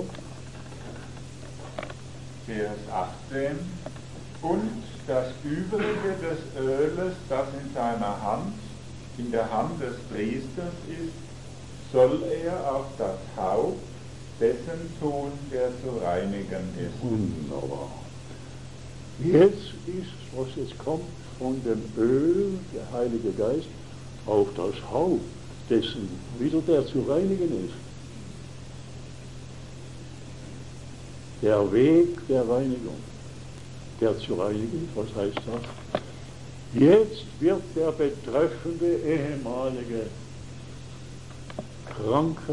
Speaker 4: Vers achtzehn. Und das Übrige des Öles, das in seiner Hand, in der Hand des Priesters ist, soll er auf das Haupt dessen tun, der zu reinigen ist.
Speaker 1: Wunderbar. Jetzt ist, was jetzt kommt, von dem Öl, der Heilige Geist, auf das Haupt dessen, wieder der zu reinigen ist. Der Weg der Reinigung, der zu reinigen, was heißt das? Jetzt wird der betreffende ehemalige Kranke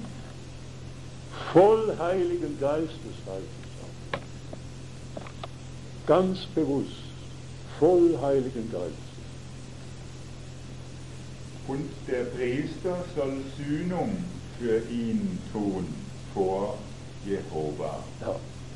Speaker 1: voll Heiligen Geistes, heißt es auch. Ganz bewusst, voll Heiligen Geistes.
Speaker 4: Und der Priester soll Sühnung für ihn tun vor Jehova.
Speaker 1: Ja.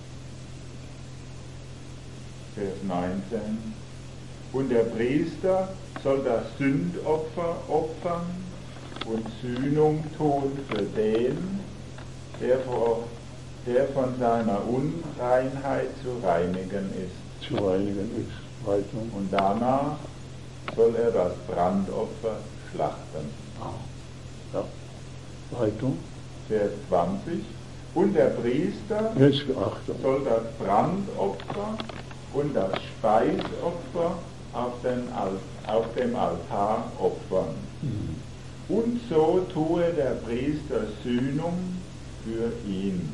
Speaker 4: Vers neunzehn. Und der Priester soll das Sündopfer opfern und Sühnung tun für den, der, vor, der von seiner Unreinheit zu reinigen ist.
Speaker 1: Zu reinigen ist. Weiter.
Speaker 4: Und danach soll er das Brandopfer schlachten.
Speaker 1: Ja. Weiter.
Speaker 4: Vers zwanzig. Und der Priester
Speaker 1: Jetzt Achtung.
Speaker 4: soll das Brandopfer und das Speisopfer auf, den Al auf dem Altar opfern.
Speaker 1: Mhm.
Speaker 4: Und so tue der Priester Sühnung für ihn.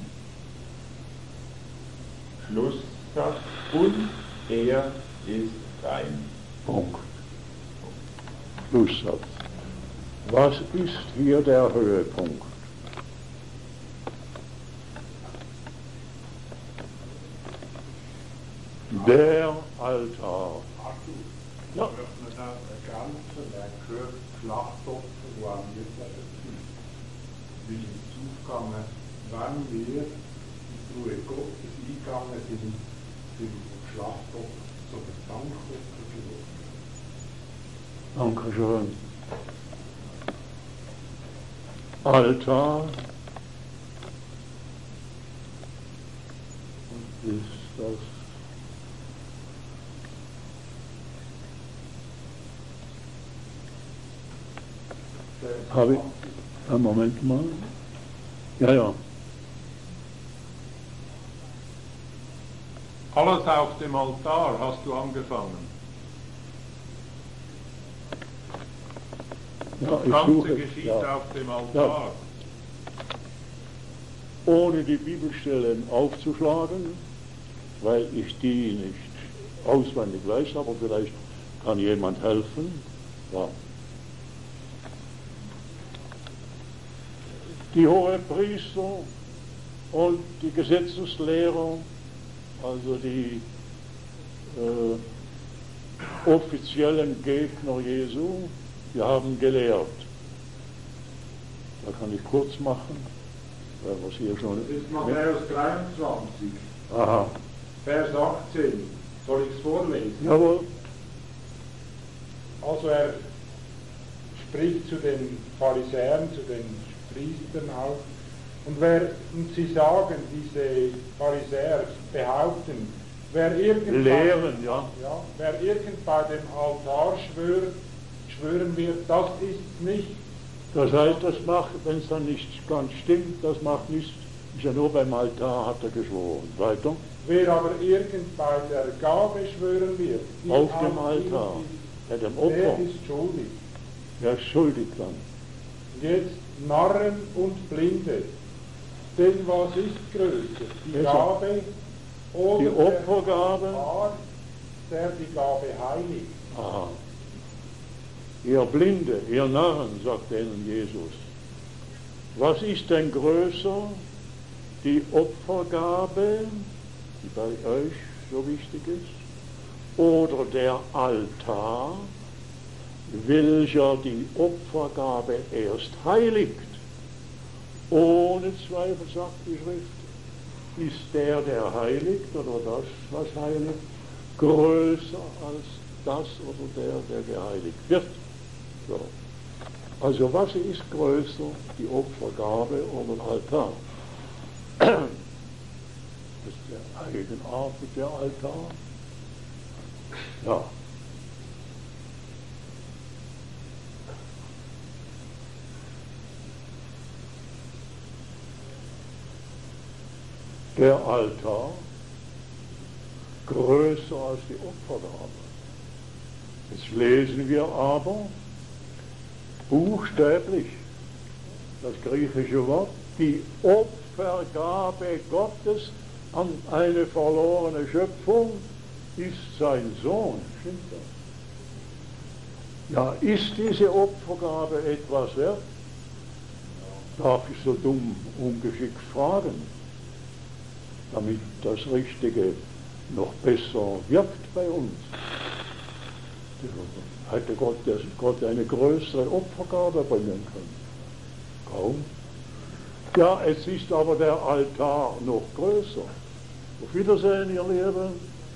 Speaker 4: Schlusssatz. Und er ist rein.
Speaker 1: Punkt. Schlusssatz. Was ist hier der Höhepunkt? Der Altar.
Speaker 3: Achtung,
Speaker 1: Ja.
Speaker 3: dass man da ergänzen, der gehört Schlachtopfer, die auch nicht dazu. Wie es aufgegangen, wenn wir in die Ruhe Gottes eingegangen sind, sind wir Schlachtopfer zu den Dankopfer geworden.
Speaker 1: Dankeschön. Altar. Und ist das Habe ich? Einen Moment mal. Ja, ja.
Speaker 2: Alles auf dem Altar hast du angefangen.
Speaker 1: Ja,
Speaker 2: Das
Speaker 1: ich
Speaker 2: Ganze
Speaker 1: suche.
Speaker 2: geschieht
Speaker 1: Ja.
Speaker 2: auf dem Altar.
Speaker 1: Ohne die Bibelstellen aufzuschlagen, weil ich die nicht auswendig weiß, aber vielleicht kann jemand helfen. Ja. Die Hohepriester und die Gesetzeslehrer, also die äh, offiziellen Gegner Jesu, die haben gelehrt. Da kann ich kurz machen, weil was hier schon...
Speaker 3: Das ist Matthäus dreiundzwanzig,
Speaker 1: Aha,
Speaker 3: Vers achtzehn. Soll ich es vorlesen?
Speaker 1: Jawohl.
Speaker 3: Also er spricht zu den Pharisäern, zu den Priestern auch. Und, wer, und sie sagen, diese Pharisäer behaupten, wer irgend,
Speaker 1: Lehren,
Speaker 3: bei,
Speaker 1: ja.
Speaker 3: ja, wer irgend bei dem Altar schwört, schwören wird, das ist nicht.
Speaker 1: Das heißt, das macht, wenn es dann nicht ganz stimmt, das macht nichts. Ist ja nur beim Altar, hat er geschworen. Weiter.
Speaker 3: Wer aber irgend bei der Gabe schwören wird, die
Speaker 1: Auf dem
Speaker 3: ihm
Speaker 1: Altar,
Speaker 3: ist,
Speaker 1: bei dem
Speaker 3: der
Speaker 1: Opfer,
Speaker 3: ist schuldig.
Speaker 1: wer ist schuldig dann?
Speaker 3: Jetzt Narren und Blinde. Denn was ist größer? Die
Speaker 1: Also,
Speaker 3: Gabe oder
Speaker 1: die Opfergabe?
Speaker 3: der Altar, der die Gabe heiligt?
Speaker 1: Aha. Ihr Blinde, ihr Narren, sagt ihnen Jesus. Was ist denn größer? Die Opfergabe, die bei euch so wichtig ist, oder der Altar, welcher die Opfergabe erst heiligt? Ohne Zweifel, sagt die Schrift, ist der, der heiligt, oder das, was heiligt, größer als das oder der, der geheiligt wird. So. Also was ist größer, die Opfergabe oder der Altar? Das ist der eigenartige Altar. Ja. Der Altar größer als die Opfergabe. Jetzt lesen wir aber buchstäblich das griechische Wort, die Opfergabe Gottes an eine verlorene Schöpfung ist sein Sohn. Stimmt das? Ja, ist diese Opfergabe etwas wert? Darf ich so dumm, ungeschickt fragen, damit das Richtige noch besser wirkt bei uns? Hätte Gott, Gott eine größere Opfergabe bringen können? Kaum. Ja, es ist aber der Altar noch größer. Auf Wiedersehen, ihr Lieben.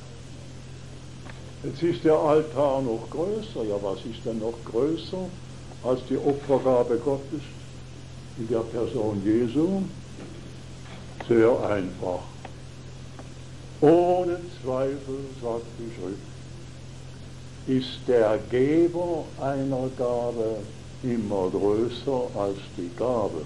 Speaker 1: Jetzt ist der Altar noch größer. Ja, was ist denn noch größer als die Opfergabe Gottes in der Person Jesu? Sehr einfach. Ohne Zweifel, sagt die Schrift, ist der Geber einer Gabe immer größer als die Gabe.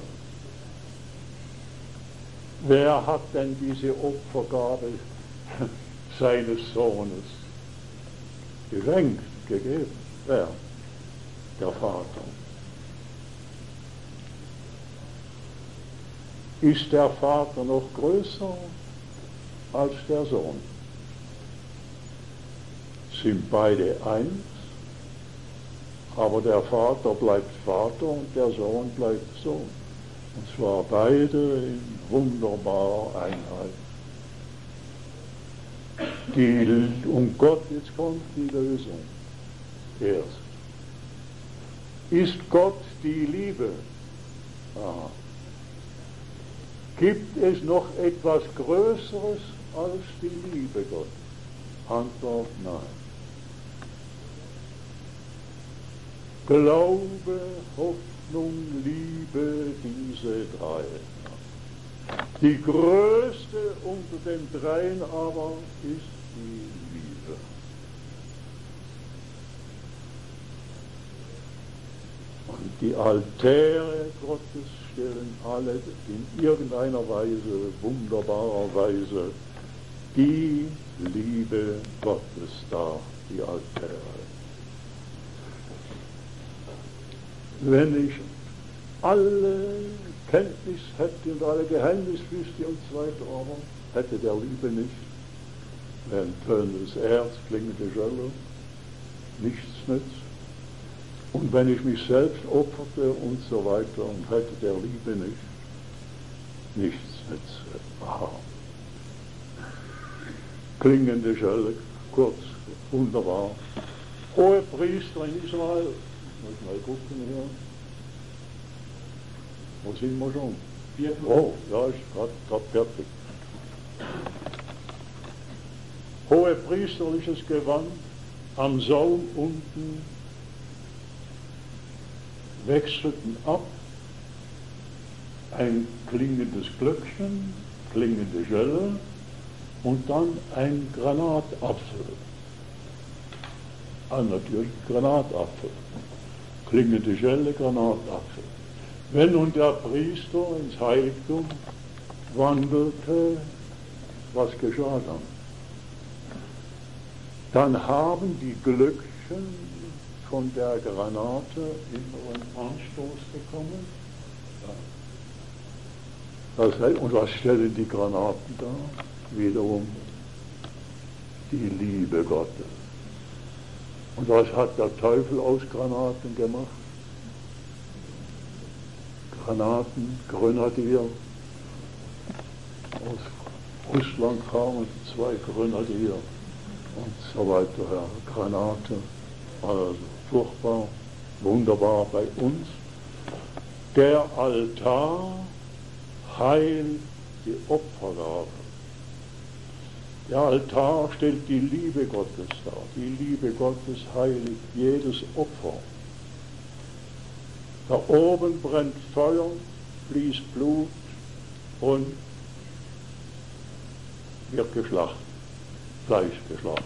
Speaker 1: Wer hat denn diese Opfergabe seines Sohnes geschenkt, gegeben? Wer? Der Vater. Ist der Vater noch größer als der Sohn? Sind beide eins, aber der Vater bleibt Vater und der Sohn bleibt Sohn. Und zwar beide in wunderbarer Einheit. Die, um Gott, jetzt kommt die Lösung. Erst. Ist Gott die Liebe? Aha. Gibt es noch etwas Größeres als die Liebe Gottes? Antwort nein. Glaube, Hoffnung, Liebe, diese drei. Die größte unter den dreien aber ist die Liebe. Und die Altäre Gottes stellen alle in irgendeiner Weise, wunderbarer Weise, die Liebe Gottes dar, die Altäre. Wenn ich alle Kenntnis hätte und alle Geheimniswüste und so weiter, aber hätte der Liebe nicht, wäre ein tönendes Erz, klingende Schelle, nichts nützt. Und wenn ich mich selbst opferte und so weiter und hätte der Liebe nicht, nichts nütze. Aha. Klingende Schelle, kurz, wunderbar. Hohe Priester in Israel, muss mal gucken hier. Wo sind wir schon? Oh, ja, ist gerade fertig. hohepriesterliches Gewand, am Saum unten, wechselten ab, ein klingendes Glöckchen, klingende Schelle und dann ein Granatapfel. Ah, natürlich Granatapfel. Klingende Schelle, Granatapfel. Wenn nun der Priester ins Heiligtum wandelte, was geschah dann? Dann haben die Glöckchen von der Granate inneren Anstoß bekommen. Das heißt, und was stellen die Granaten dar? Wiederum die Liebe Gottes. Und was hat der Teufel aus Granaten gemacht? Granaten, Grenadier. Aus Russland kamen zwei Grenadier und so weiter her. Granate, also furchtbar, wunderbar bei uns. Der Altar heilt die Opfergabe. Der Altar stellt die Liebe Gottes dar. Die Liebe Gottes heiligt jedes Opfer. Da oben brennt Feuer, fließt Blut und wird geschlachtet, Fleisch geschlachtet.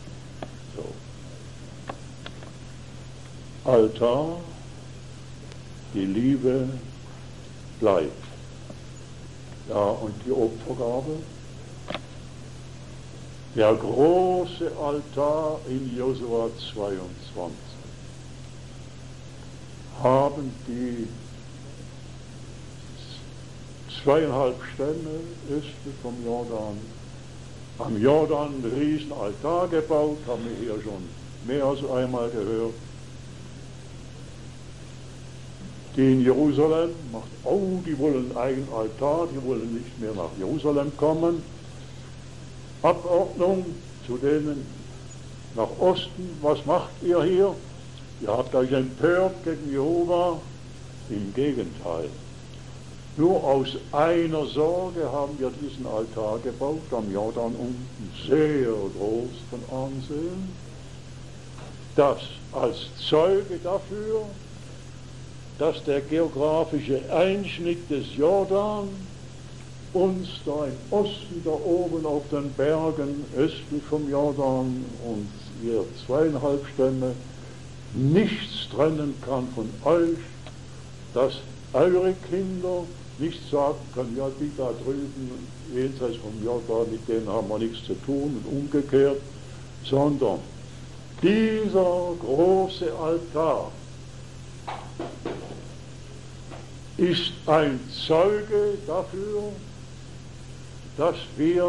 Speaker 1: So. Altar, die Liebe bleibt. Ja, und die Opfergabe. Der große Altar in Josua zweiundzwanzig haben die zweieinhalb Stämme östlich vom Jordan am Jordan einen riesen Altar gebaut, haben wir hier schon mehr als einmal gehört. Die in Jerusalem macht, oh, die wollen einen eigenen Altar, die wollen nicht mehr nach Jerusalem kommen. Abordnung zu denen nach Osten, was macht ihr hier? Ihr habt euch empört gegen Jehova? Im Gegenteil. Nur aus einer Sorge haben wir diesen Altar gebaut, am Jordan unten, sehr groß von Ansehen, das als Zeuge dafür, dass der geografische Einschnitt des Jordan uns da im Osten, da oben auf den Bergen östlich vom Jordan und ihr zweieinhalb Stämme nichts trennen kann von euch, dass eure Kinder nicht sagen können, ja, die da drüben jenseits vom Jordan, mit denen haben wir nichts zu tun und umgekehrt, sondern dieser große Altar ist ein Zeuge dafür, dass wir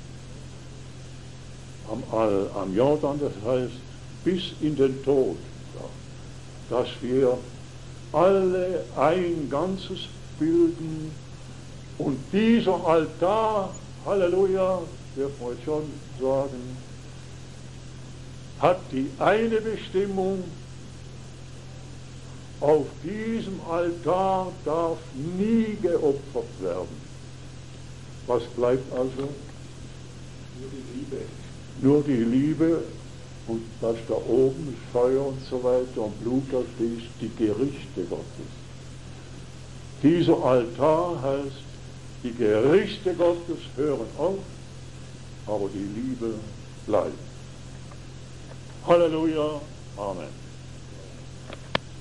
Speaker 1: am, am Jordan, das heißt bis in den Tod, ja, dass wir alle ein Ganzes bilden und dieser Altar, Halleluja, dürfen wir schon sagen, hat die eine Bestimmung: auf diesem Altar darf nie geopfert werden. Was bleibt also?
Speaker 3: Nur die Liebe.
Speaker 1: Nur die Liebe, und das da oben ist Feuer und so weiter und Blut, das fließt, die Gerichte Gottes. Dieser Altar heißt, die Gerichte Gottes hören auf, aber die Liebe bleibt. Halleluja, Amen.